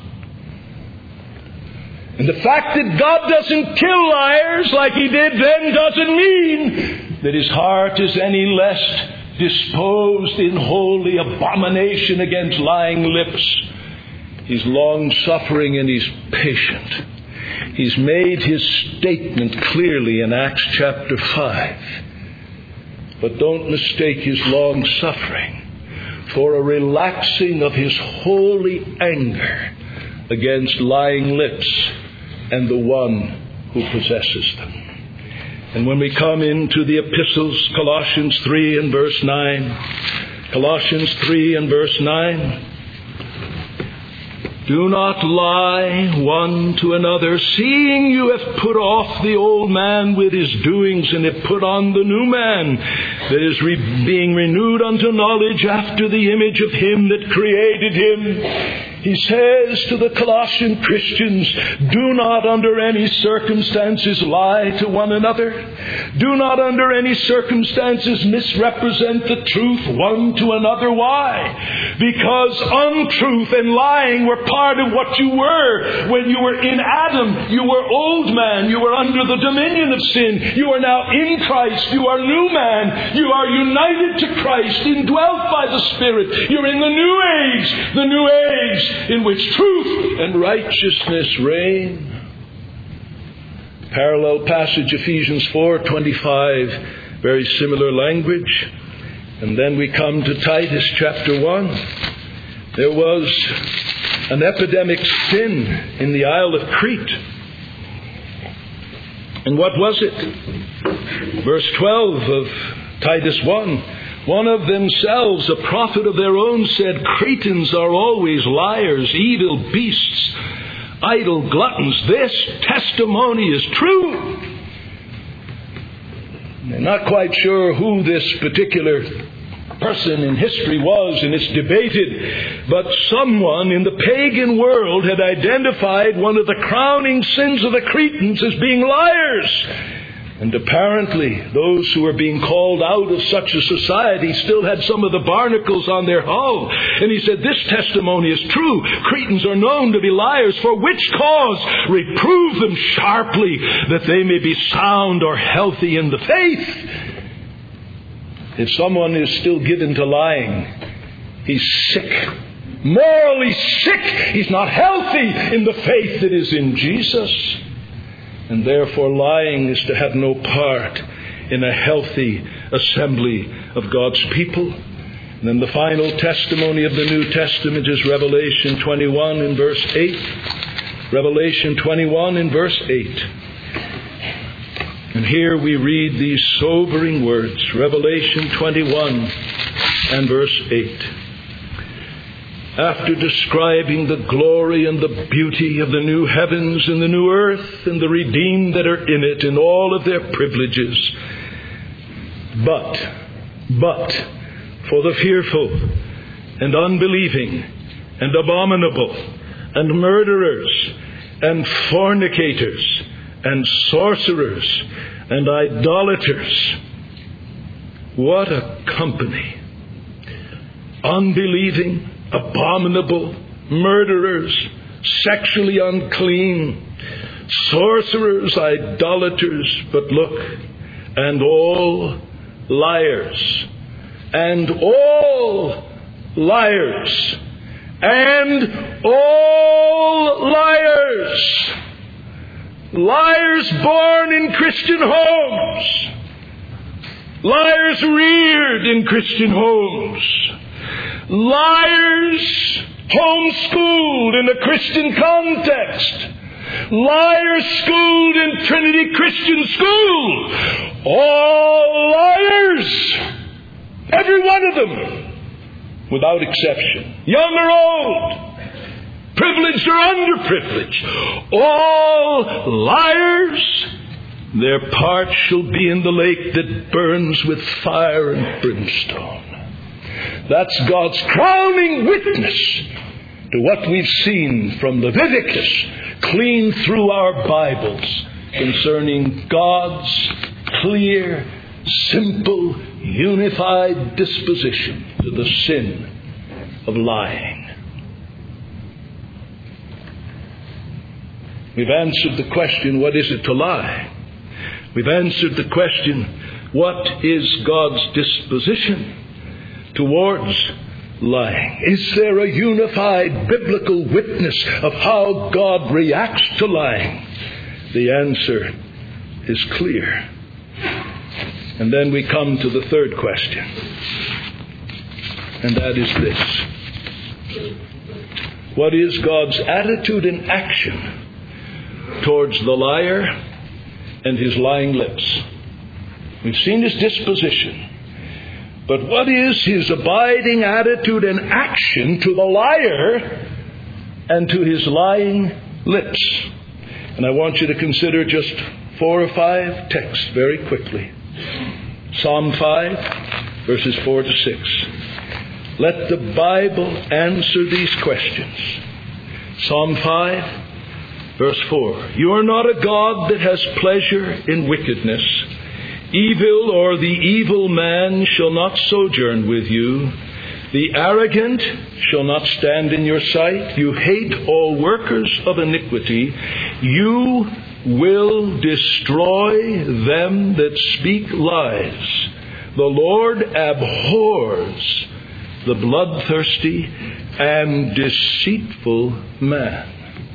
And the fact that God doesn't kill liars like He did then doesn't mean that His heart is any less disposed in holy abomination against lying lips. He's long-suffering and He's patient. He's made His statement clearly in Acts chapter five. But don't mistake His long-suffering for a relaxing of His holy anger against lying lips and the one who possesses them. And when we come into the epistles, Colossians three and verse nine, Colossians three and verse nine, do not lie one to another, seeing you have put off the old man with his doings, and have put on the new man, that is re- being renewed unto knowledge after the image of Him that created him. He says to the Colossian Christians, do not under any circumstances lie to one another. Do not under any circumstances misrepresent the truth one to another. Why? Because untruth and lying were part of what you were when you were in Adam. You were old man. You were under the dominion of sin. You are now in Christ. You are new man. You are united to Christ, indwelt by the Spirit. You're in the new age, the new age in which truth and righteousness reign. Parallel passage, Ephesians four twenty-five, very similar language. And then we come to Titus chapter one. There was an epidemic sin in the Isle of Crete. And what was it? Verse twelve of Titus one. One of themselves, a prophet of their own, said, Cretans are always liars, evil beasts, idle gluttons. This testimony is true. I'm not quite sure who this particular person in history was, and it's debated, but someone in the pagan world had identified one of the crowning sins of the Cretans as being liars. And apparently those who were being called out of such a society still had some of the barnacles on their hull. And he said, this testimony is true. Cretans are known to be liars, for which cause reprove them sharply, that they may be sound or healthy in the faith. If someone is still given to lying, he's sick. Morally sick. He's not healthy in the faith that is in Jesus. And therefore lying is to have no part in a healthy assembly of God's people. And then the final testimony of the New Testament is Revelation twenty-one in verse eight. Revelation twenty-one in verse eight. And here we read these sobering words. Revelation twenty-one and verse eight. After describing the glory and the beauty of the new heavens and the new earth and the redeemed that are in it and all of their privileges. But, but, for the fearful and unbelieving and abominable and murderers and fornicators and sorcerers and idolaters. What a company. Unbelieving, abominable, murderers, sexually unclean, sorcerers, idolaters, but look, and all liars, and all liars, and all liars, liars born in Christian homes, liars reared in Christian homes, liars homeschooled in a Christian context, liars schooled in Trinity Christian School, all liars, every one of them, without exception, young or old, privileged or underprivileged, all liars. Their part shall be in the lake that burns with fire and brimstone. That's God's crowning witness to what we've seen from Leviticus, clean through our Bibles, concerning God's clear, simple, unified disposition to the sin of lying. We've answered the question, what is it to lie? We've answered the question, what is God's disposition towards lying? Is there a unified biblical witness of how God reacts to lying? The answer is clear. And then we come to the third question, and that is this. What is God's attitude and action towards the liar and his lying lips? We've seen his disposition. But what is his abiding attitude and action to the liar and to his lying lips? And I want you to consider just four or five texts very quickly. Psalm five, verses four to six. Let the Bible answer these questions. Psalm five, verse four. You are not a God that has pleasure in wickedness. Evil or the evil man shall not sojourn with you. The arrogant shall not stand in your sight. You hate all workers of iniquity. You will destroy them that speak lies. The Lord abhors the bloodthirsty and deceitful man.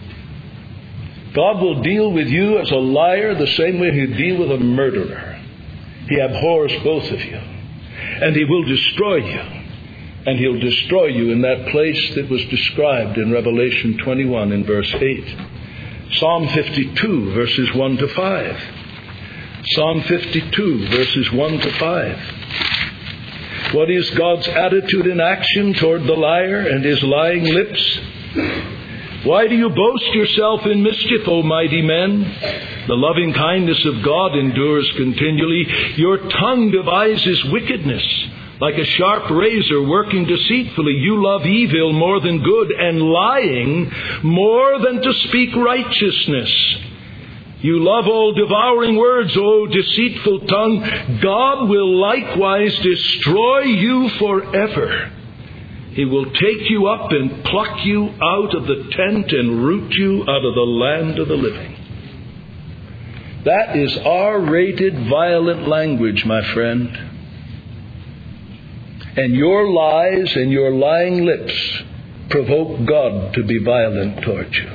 God will deal with you as a liar the same way He'll deal with a murderer. He abhors both of you. And He will destroy you. And He'll destroy you in that place that was described in Revelation twenty-one in verse eight. Psalm fifty-two, verses one to five. Psalm fifty-two, verses one to five. What is God's attitude and action toward the liar and his lying lips? Why do you boast yourself in mischief, O mighty men? The loving kindness of God endures continually. Your tongue devises wickedness. Like a sharp razor working deceitfully, you love evil more than good, and lying more than to speak righteousness. You love all devouring words, O deceitful tongue. God will likewise destroy you forever. He will take you up and pluck you out of the tent and root you out of the land of the living. That is R-rated violent language, my friend. And your lies and your lying lips provoke God to be violent towards you.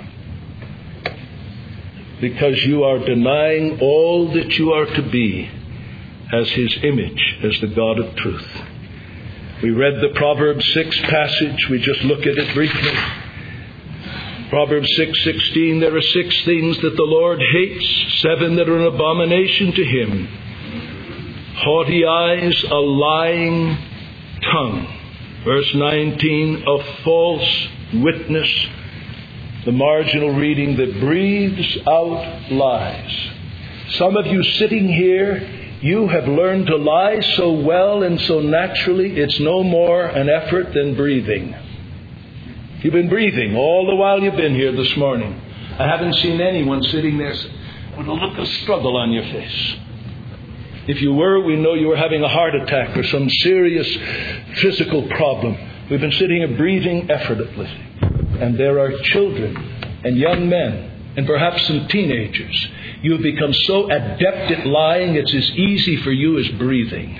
Because you are denying all that you are to be as His image, as the God of truth. We read the Proverbs six passage. We just look at it briefly. Proverbs six sixteen, there are six things that the Lord hates, seven that are an abomination to Him. Haughty eyes, a lying tongue. Verse nineteen, a false witness. The marginal reading that breathes out lies. Some of you sitting here, you have learned to lie so well and so naturally, it's no more an effort than breathing. You've been breathing all the while you've been here this morning. I haven't seen anyone sitting there with a look of struggle on your face. If you were, we know you were having a heart attack or some serious physical problem. We've been sitting here breathing effortlessly. And there are children and young men and perhaps some teenagers. You've become so adept at lying, it's as easy for you as breathing.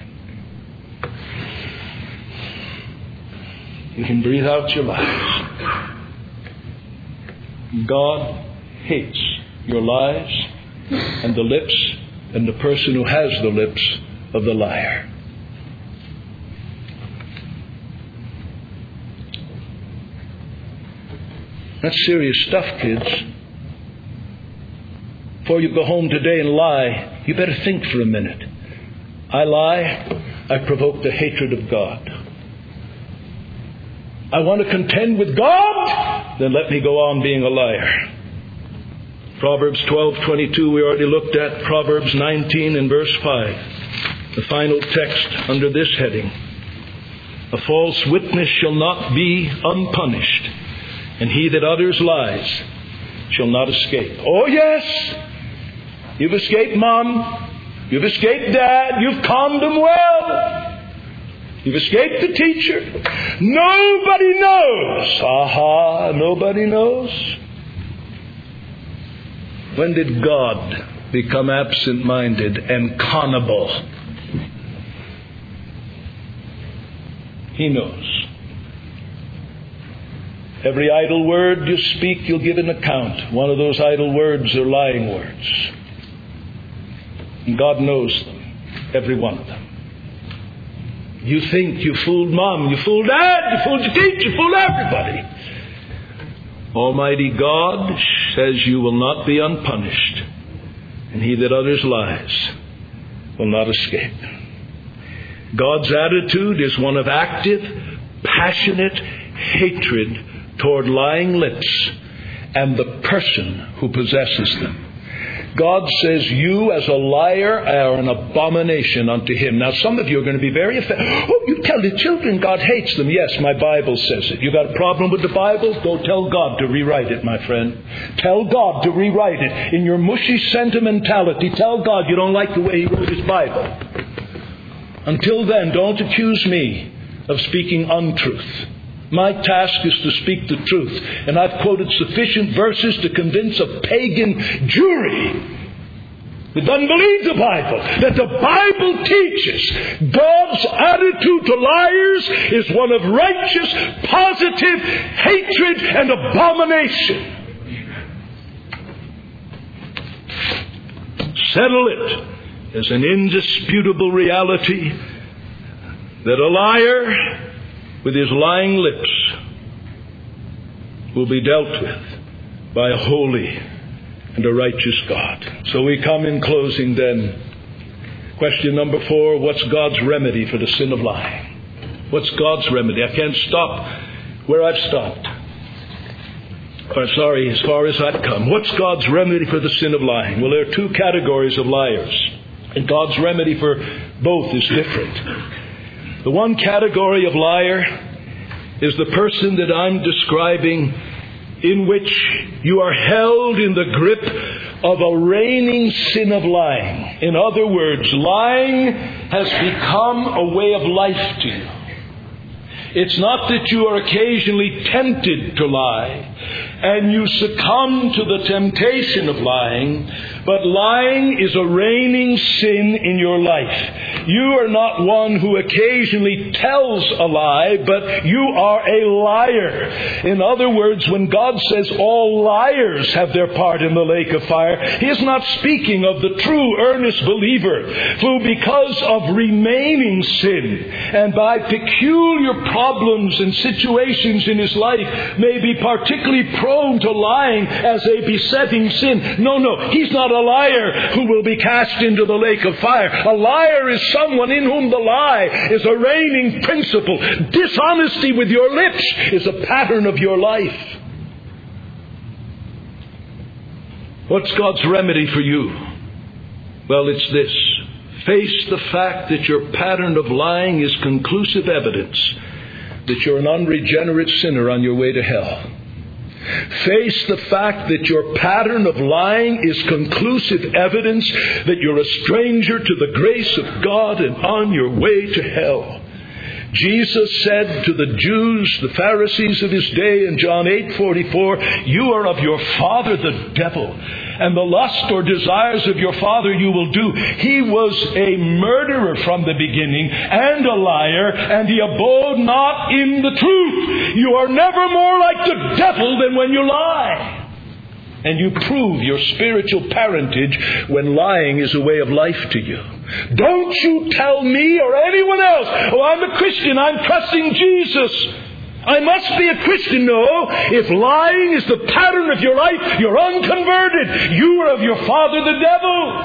You can breathe out your lies. God hates your lies and the lips and the person who has the lips of the liar. That's serious stuff, kids. Before you go home today and lie, you better think for a minute. I lie, I provoke the hatred of God. I want to contend with God, then let me go on being a liar. Proverbs twelve twenty-two we already looked at. Proverbs nineteen and verse five. The final text under this heading. A false witness shall not be unpunished, and he that utters lies shall not escape. Oh yes, you've escaped Mom. You've escaped Dad. You've conned them well. You've escaped the teacher. Nobody knows. Aha, nobody knows. When did God become absent-minded and connable? He knows. Every idle word you speak, you'll give an account. One of those idle words are lying words. And God knows them, every one of them. You think you fooled Mom, you fooled Dad, you fooled your teacher, you fooled everybody. Almighty God says you will not be unpunished, and he that utters lies will not escape. God's attitude is one of active, passionate hatred toward lying lips and the person who possesses them. God says you as a liar are an abomination unto him. Now some of you are going to be very offended. Oh, you tell the children God hates them. Yes, my Bible says it. You got a problem with the Bible? Go tell God to rewrite it, my friend. Tell God to rewrite it. In your mushy sentimentality, tell God you don't like the way he wrote his Bible. Until then, don't accuse me of speaking untruth. My task is to speak the truth. And I've quoted sufficient verses to convince a pagan jury that doesn't believe the Bible, that the Bible teaches God's attitude to liars is one of righteous, positive hatred and abomination. Settle it as an indisputable reality that a liar with his lying lips will be dealt with by a holy and a righteous God. So we come in closing then. Question number four, what's God's remedy for the sin of lying? What's God's remedy? I can't stop where I've stopped. Or sorry, as far as I've come. What's God's remedy for the sin of lying? Well, there are two categories of liars. And God's remedy for both is different. The one category of liar is the person that I'm describing, in which you are held in the grip of a reigning sin of lying. In other words, lying has become a way of life to you. It's not that you are occasionally tempted to lie and you succumb to the temptation of lying, but lying is a reigning sin in your life. You are not one who occasionally tells a lie, but you are a liar. In other words, when God says all liars have their part in the lake of fire, He is not speaking of the true, earnest believer who, because of remaining sin and by peculiar problems and situations in his life, may be particularly prone to lying as a besetting sin. No, no, he's not a liar who will be cast into the lake of fire. A liar is someone in whom the lie is a reigning principle. Dishonesty with your lips is a pattern of your life. What's God's remedy for you? Well, it's this. Face the fact that your pattern of lying is conclusive evidence that you're an unregenerate sinner on your way to hell. Face the fact that your pattern of lying is conclusive evidence that you're a stranger to the grace of God and on your way to hell. Jesus said to the Jews, the Pharisees of his day in John eight forty-four, "You are of your father the devil, and the lust or desires of your father you will do." He was a murderer from the beginning and a liar, and he abode not in the truth. You are never more like the devil than when you lie. And you prove your spiritual parentage when lying is a way of life to you. Don't you tell me or anyone else, "Oh, I'm a Christian, I'm trusting Jesus, I must be a Christian." No, if lying is the pattern of your life, you're unconverted. You are of your father the devil.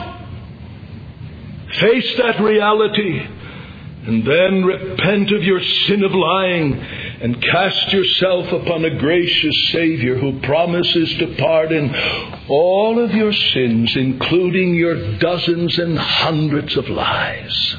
Face that reality and then repent of your sin of lying and cast yourself upon a gracious Savior who promises to pardon all of your sins, including your dozens and hundreds of lies.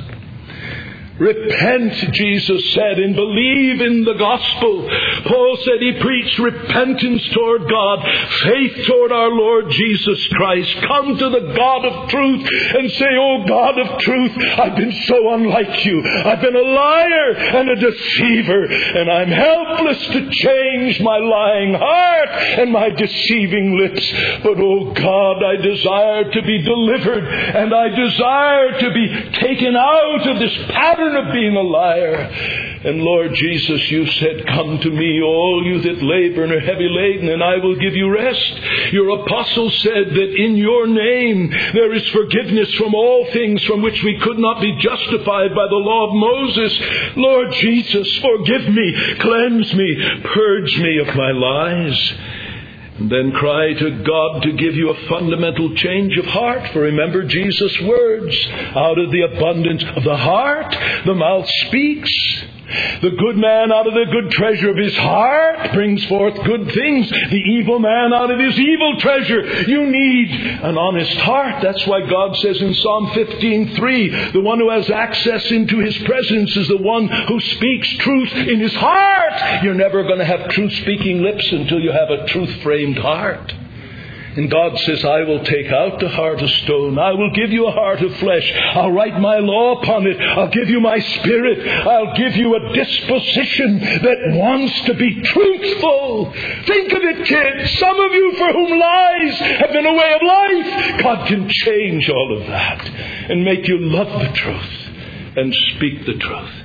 Repent, Jesus said, and believe in the gospel. Paul said he preached repentance toward God, faith toward our Lord Jesus Christ. Come to the God of truth and say, "Oh God of truth, I've been so unlike you. I've been a liar and a deceiver, and I'm helpless to change my lying heart and my deceiving lips. But oh God, I desire to be delivered, and I desire to be taken out of this pattern of being a liar." And Lord Jesus, you said, "Come to me, all you that labor and are heavy laden, and I will give you rest." Your apostle said that in your name there is forgiveness from all things from which we could not be justified by the law of Moses. Lord Jesus, forgive me, cleanse me, purge me of my lies. And then cry to God to give you a fundamental change of heart. For remember Jesus' words, "Out of the abundance of the heart, the mouth speaks." The good man out of the good treasure of his heart brings forth good things. The evil man out of his evil treasure. You need an honest heart. That's why God says in Psalm fifteen three, the one who has access into his presence is the one who speaks truth in his heart. You're never going to have truth-speaking lips until you have a truth-framed heart. And God says, "I will take out the heart of stone. I will give you a heart of flesh. I'll write my law upon it. I'll give you my spirit. I'll give you a disposition that wants to be truthful." Think of it, kids. Some of you for whom lies have been a way of life. God can change all of that and make you love the truth and speak the truth.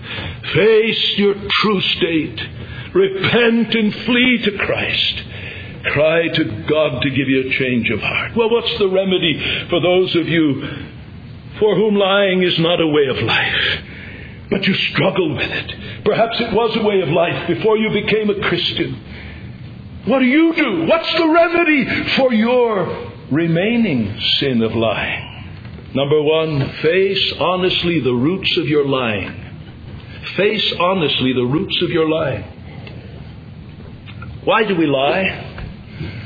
Face your true state. Repent and flee to Christ. Cry to God to give you a change of heart. Well, what's the remedy for those of you for whom lying is not a way of life, but you struggle with it? Perhaps it was a way of life before you became a Christian. What do you do? What's the remedy for your remaining sin of lying? Number one, face honestly the roots of your lying. Face honestly the roots of your lying. Why do we lie?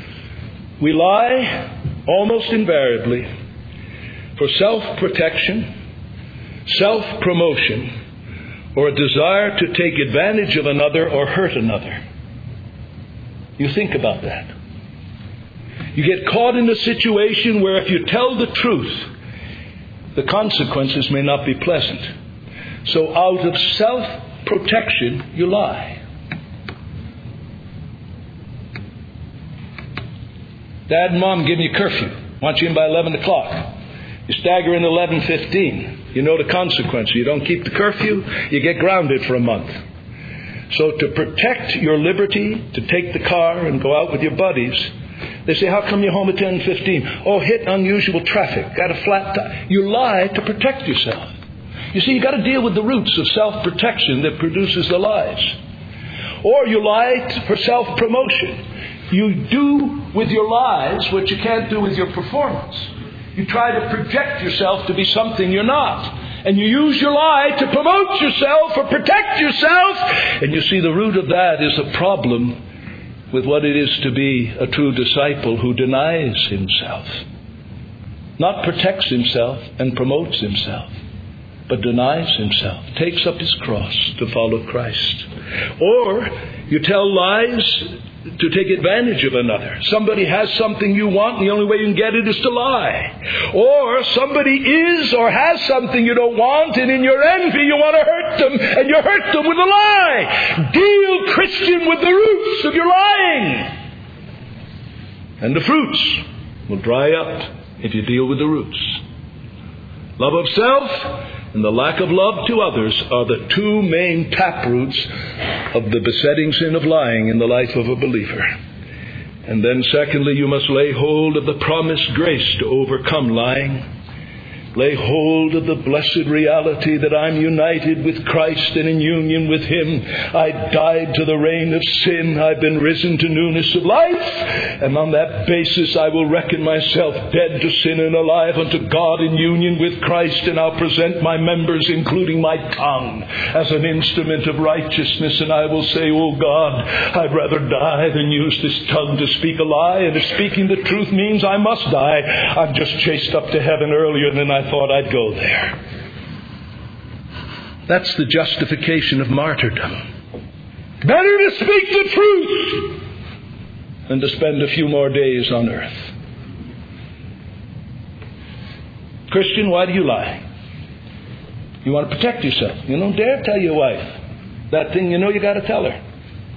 We lie almost invariably for self-protection, self-promotion, or a desire to take advantage of another or hurt another. You think about that. You get caught in a situation where if you tell the truth, the consequences may not be pleasant. So out of self-protection, you lie. Dad and Mom give me a curfew. Want you in by eleven o'clock. You stagger in eleven fifteen. You know the consequence. You don't keep the curfew, you get grounded for a month. So to protect your liberty to take the car and go out with your buddies, they say, how come you're home at ten fifteen? Oh, hit unusual traffic. Got a flat tire. You lie to protect yourself. You see, you got to deal with the roots of self-protection that produces the lies. Or you lie for self-promotion. You do with your lies what you can't do with your performance. You try to project yourself to be something you're not. And you use your lie to promote yourself or protect yourself. And you see, the root of that is a problem with what it is to be a true disciple who denies himself. Not protects himself and promotes himself, but denies himself, takes up his cross to follow Christ. Or you tell lies to take advantage of another. Somebody has something you want, and the only way you can get it is to lie. Or somebody is or has something you don't want, and in your envy you want to hurt them, and you hurt them with a lie. Deal, Christian, with the roots of your lying. And the fruits will dry up if you deal with the roots. Love of self and the lack of love to others are the two main taproots of the besetting sin of lying in the life of a believer. And then secondly, you must lay hold of the promised grace to overcome lying. Lay hold of the blessed reality that I'm united with Christ and in union with Him. I died to the reign of sin. I've been risen to newness of life. And on that basis I will reckon myself dead to sin and alive unto God in union with Christ. And I'll present my members, including my tongue, as an instrument of righteousness. And I will say, oh God, I'd rather die than use this tongue to speak a lie. And if speaking the truth means I must die, I'm just chased up to heaven earlier than I I thought I'd go there. That's the justification of martyrdom. Better to speak the truth than to spend a few more days on earth. Christian, why do you lie? You want to protect yourself. You don't dare tell your wife that thing you know you got to tell her.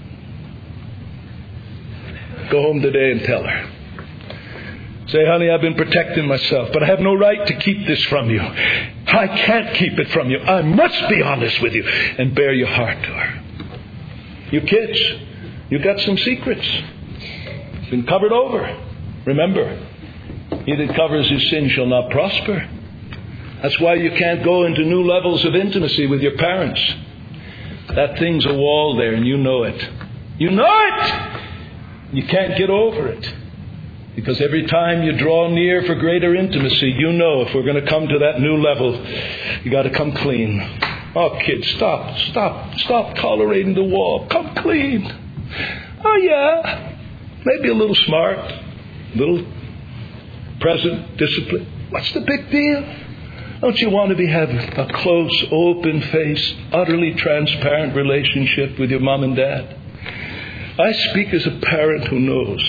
Go home today and tell her. Say, honey, I've been protecting myself, but I have no right to keep this from you. I can't keep it from you. I must be honest with you. And bare your heart to her. You kids, you got some secrets. It's been covered over. Remember, he that covers his sin shall not prosper. That's why you can't go into new levels of intimacy with your parents. That thing's a wall there, and you know it. You know it! You can't get over it. Because every time you draw near for greater intimacy, you know if we're going to come to that new level, you got to come clean. Oh, kids, stop, stop, stop tolerating the wall. Come clean. Oh, yeah. Maybe a little smart, a little present, discipline. What's the big deal? Don't you want to be having a close, open-faced, utterly transparent relationship with your mom and dad? I speak as a parent who knows.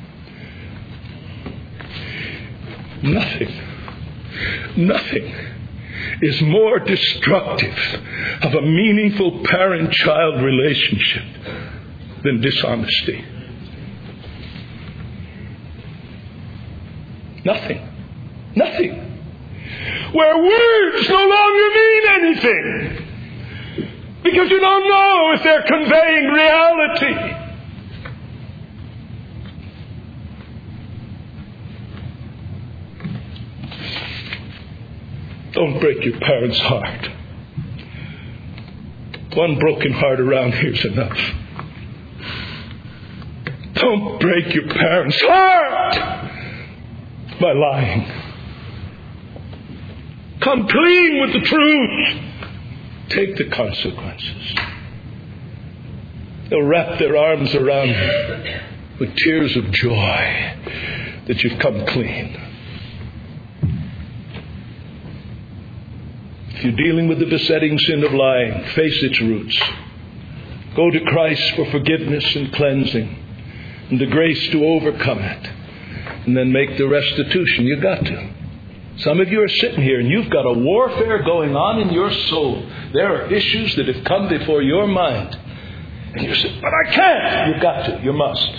Nothing, nothing is more destructive of a meaningful parent-child relationship than dishonesty. Nothing. Nothing. Where words no longer mean anything because you don't know if they're conveying reality. Don't break your parents' heart. One broken heart around here is enough. Don't break your parents' heart by lying. Come clean with the truth. Take the consequences. They'll wrap their arms around you. with tears of joy that you've come clean. If you're dealing with the besetting sin of lying, face its roots. Go to Christ for forgiveness and cleansing and the grace to overcome it. And then make the restitution. You've got to. Some of you are sitting here and you've got a warfare going on in your soul. There are issues that have come before your mind. And you say, but I can't. You've got to. You must.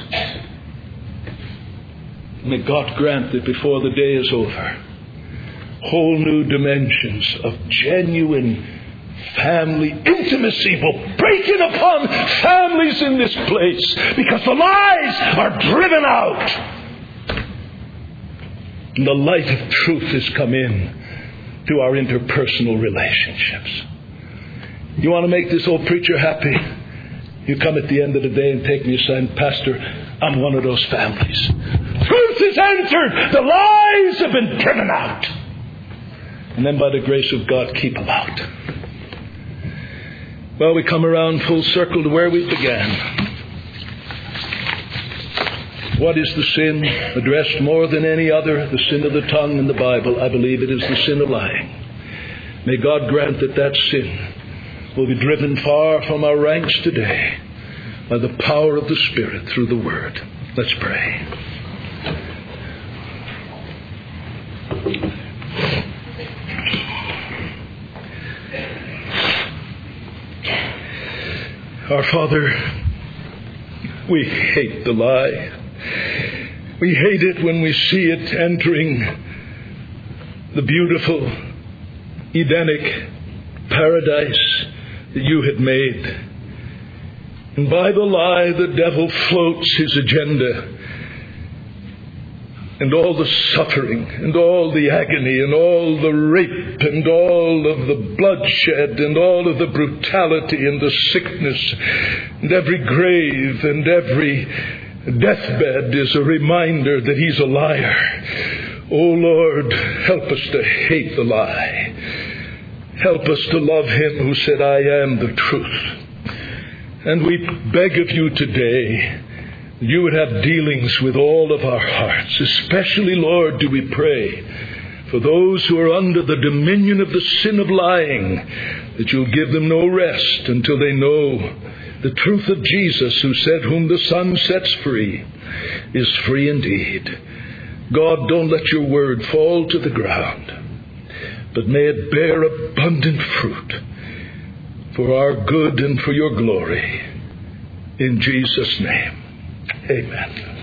May God grant that before the day is over, whole new dimensions of genuine family intimacy will break in upon families in this place, because the lies are driven out and the light of truth has come in to our interpersonal relationships. You want to make this old preacher happy? You come at the end of the day and take me aside, Pastor, I'm one of those families. Truth has entered. The lies have been driven out. And then by the grace of God, keep them out. Well, we come around full circle to where we began. What is the sin addressed more than any other? The sin of the tongue in the Bible. I believe it is the sin of lying. May God grant that that sin will be driven far from our ranks today by the power of the Spirit through the Word. Let's pray. Our Father, we hate the lie. We hate it when we see it entering the beautiful Edenic paradise that you had made. And by the lie, the devil floats his agenda. And all the suffering, and all the agony, and all the rape, and all of the bloodshed, and all of the brutality, and the sickness, and every grave, and every deathbed is a reminder that he's a liar. Oh Lord, help us to hate the lie. Help us to love him who said, I am the truth. And we beg of you today, you would have dealings with all of our hearts. Especially, Lord, do we pray for those who are under the dominion of the sin of lying, that you'll give them no rest until they know the truth of Jesus, who said, whom the Son sets free is free indeed. God, don't let your word fall to the ground, but may it bear abundant fruit for our good and for your glory. In Jesus' name, amen.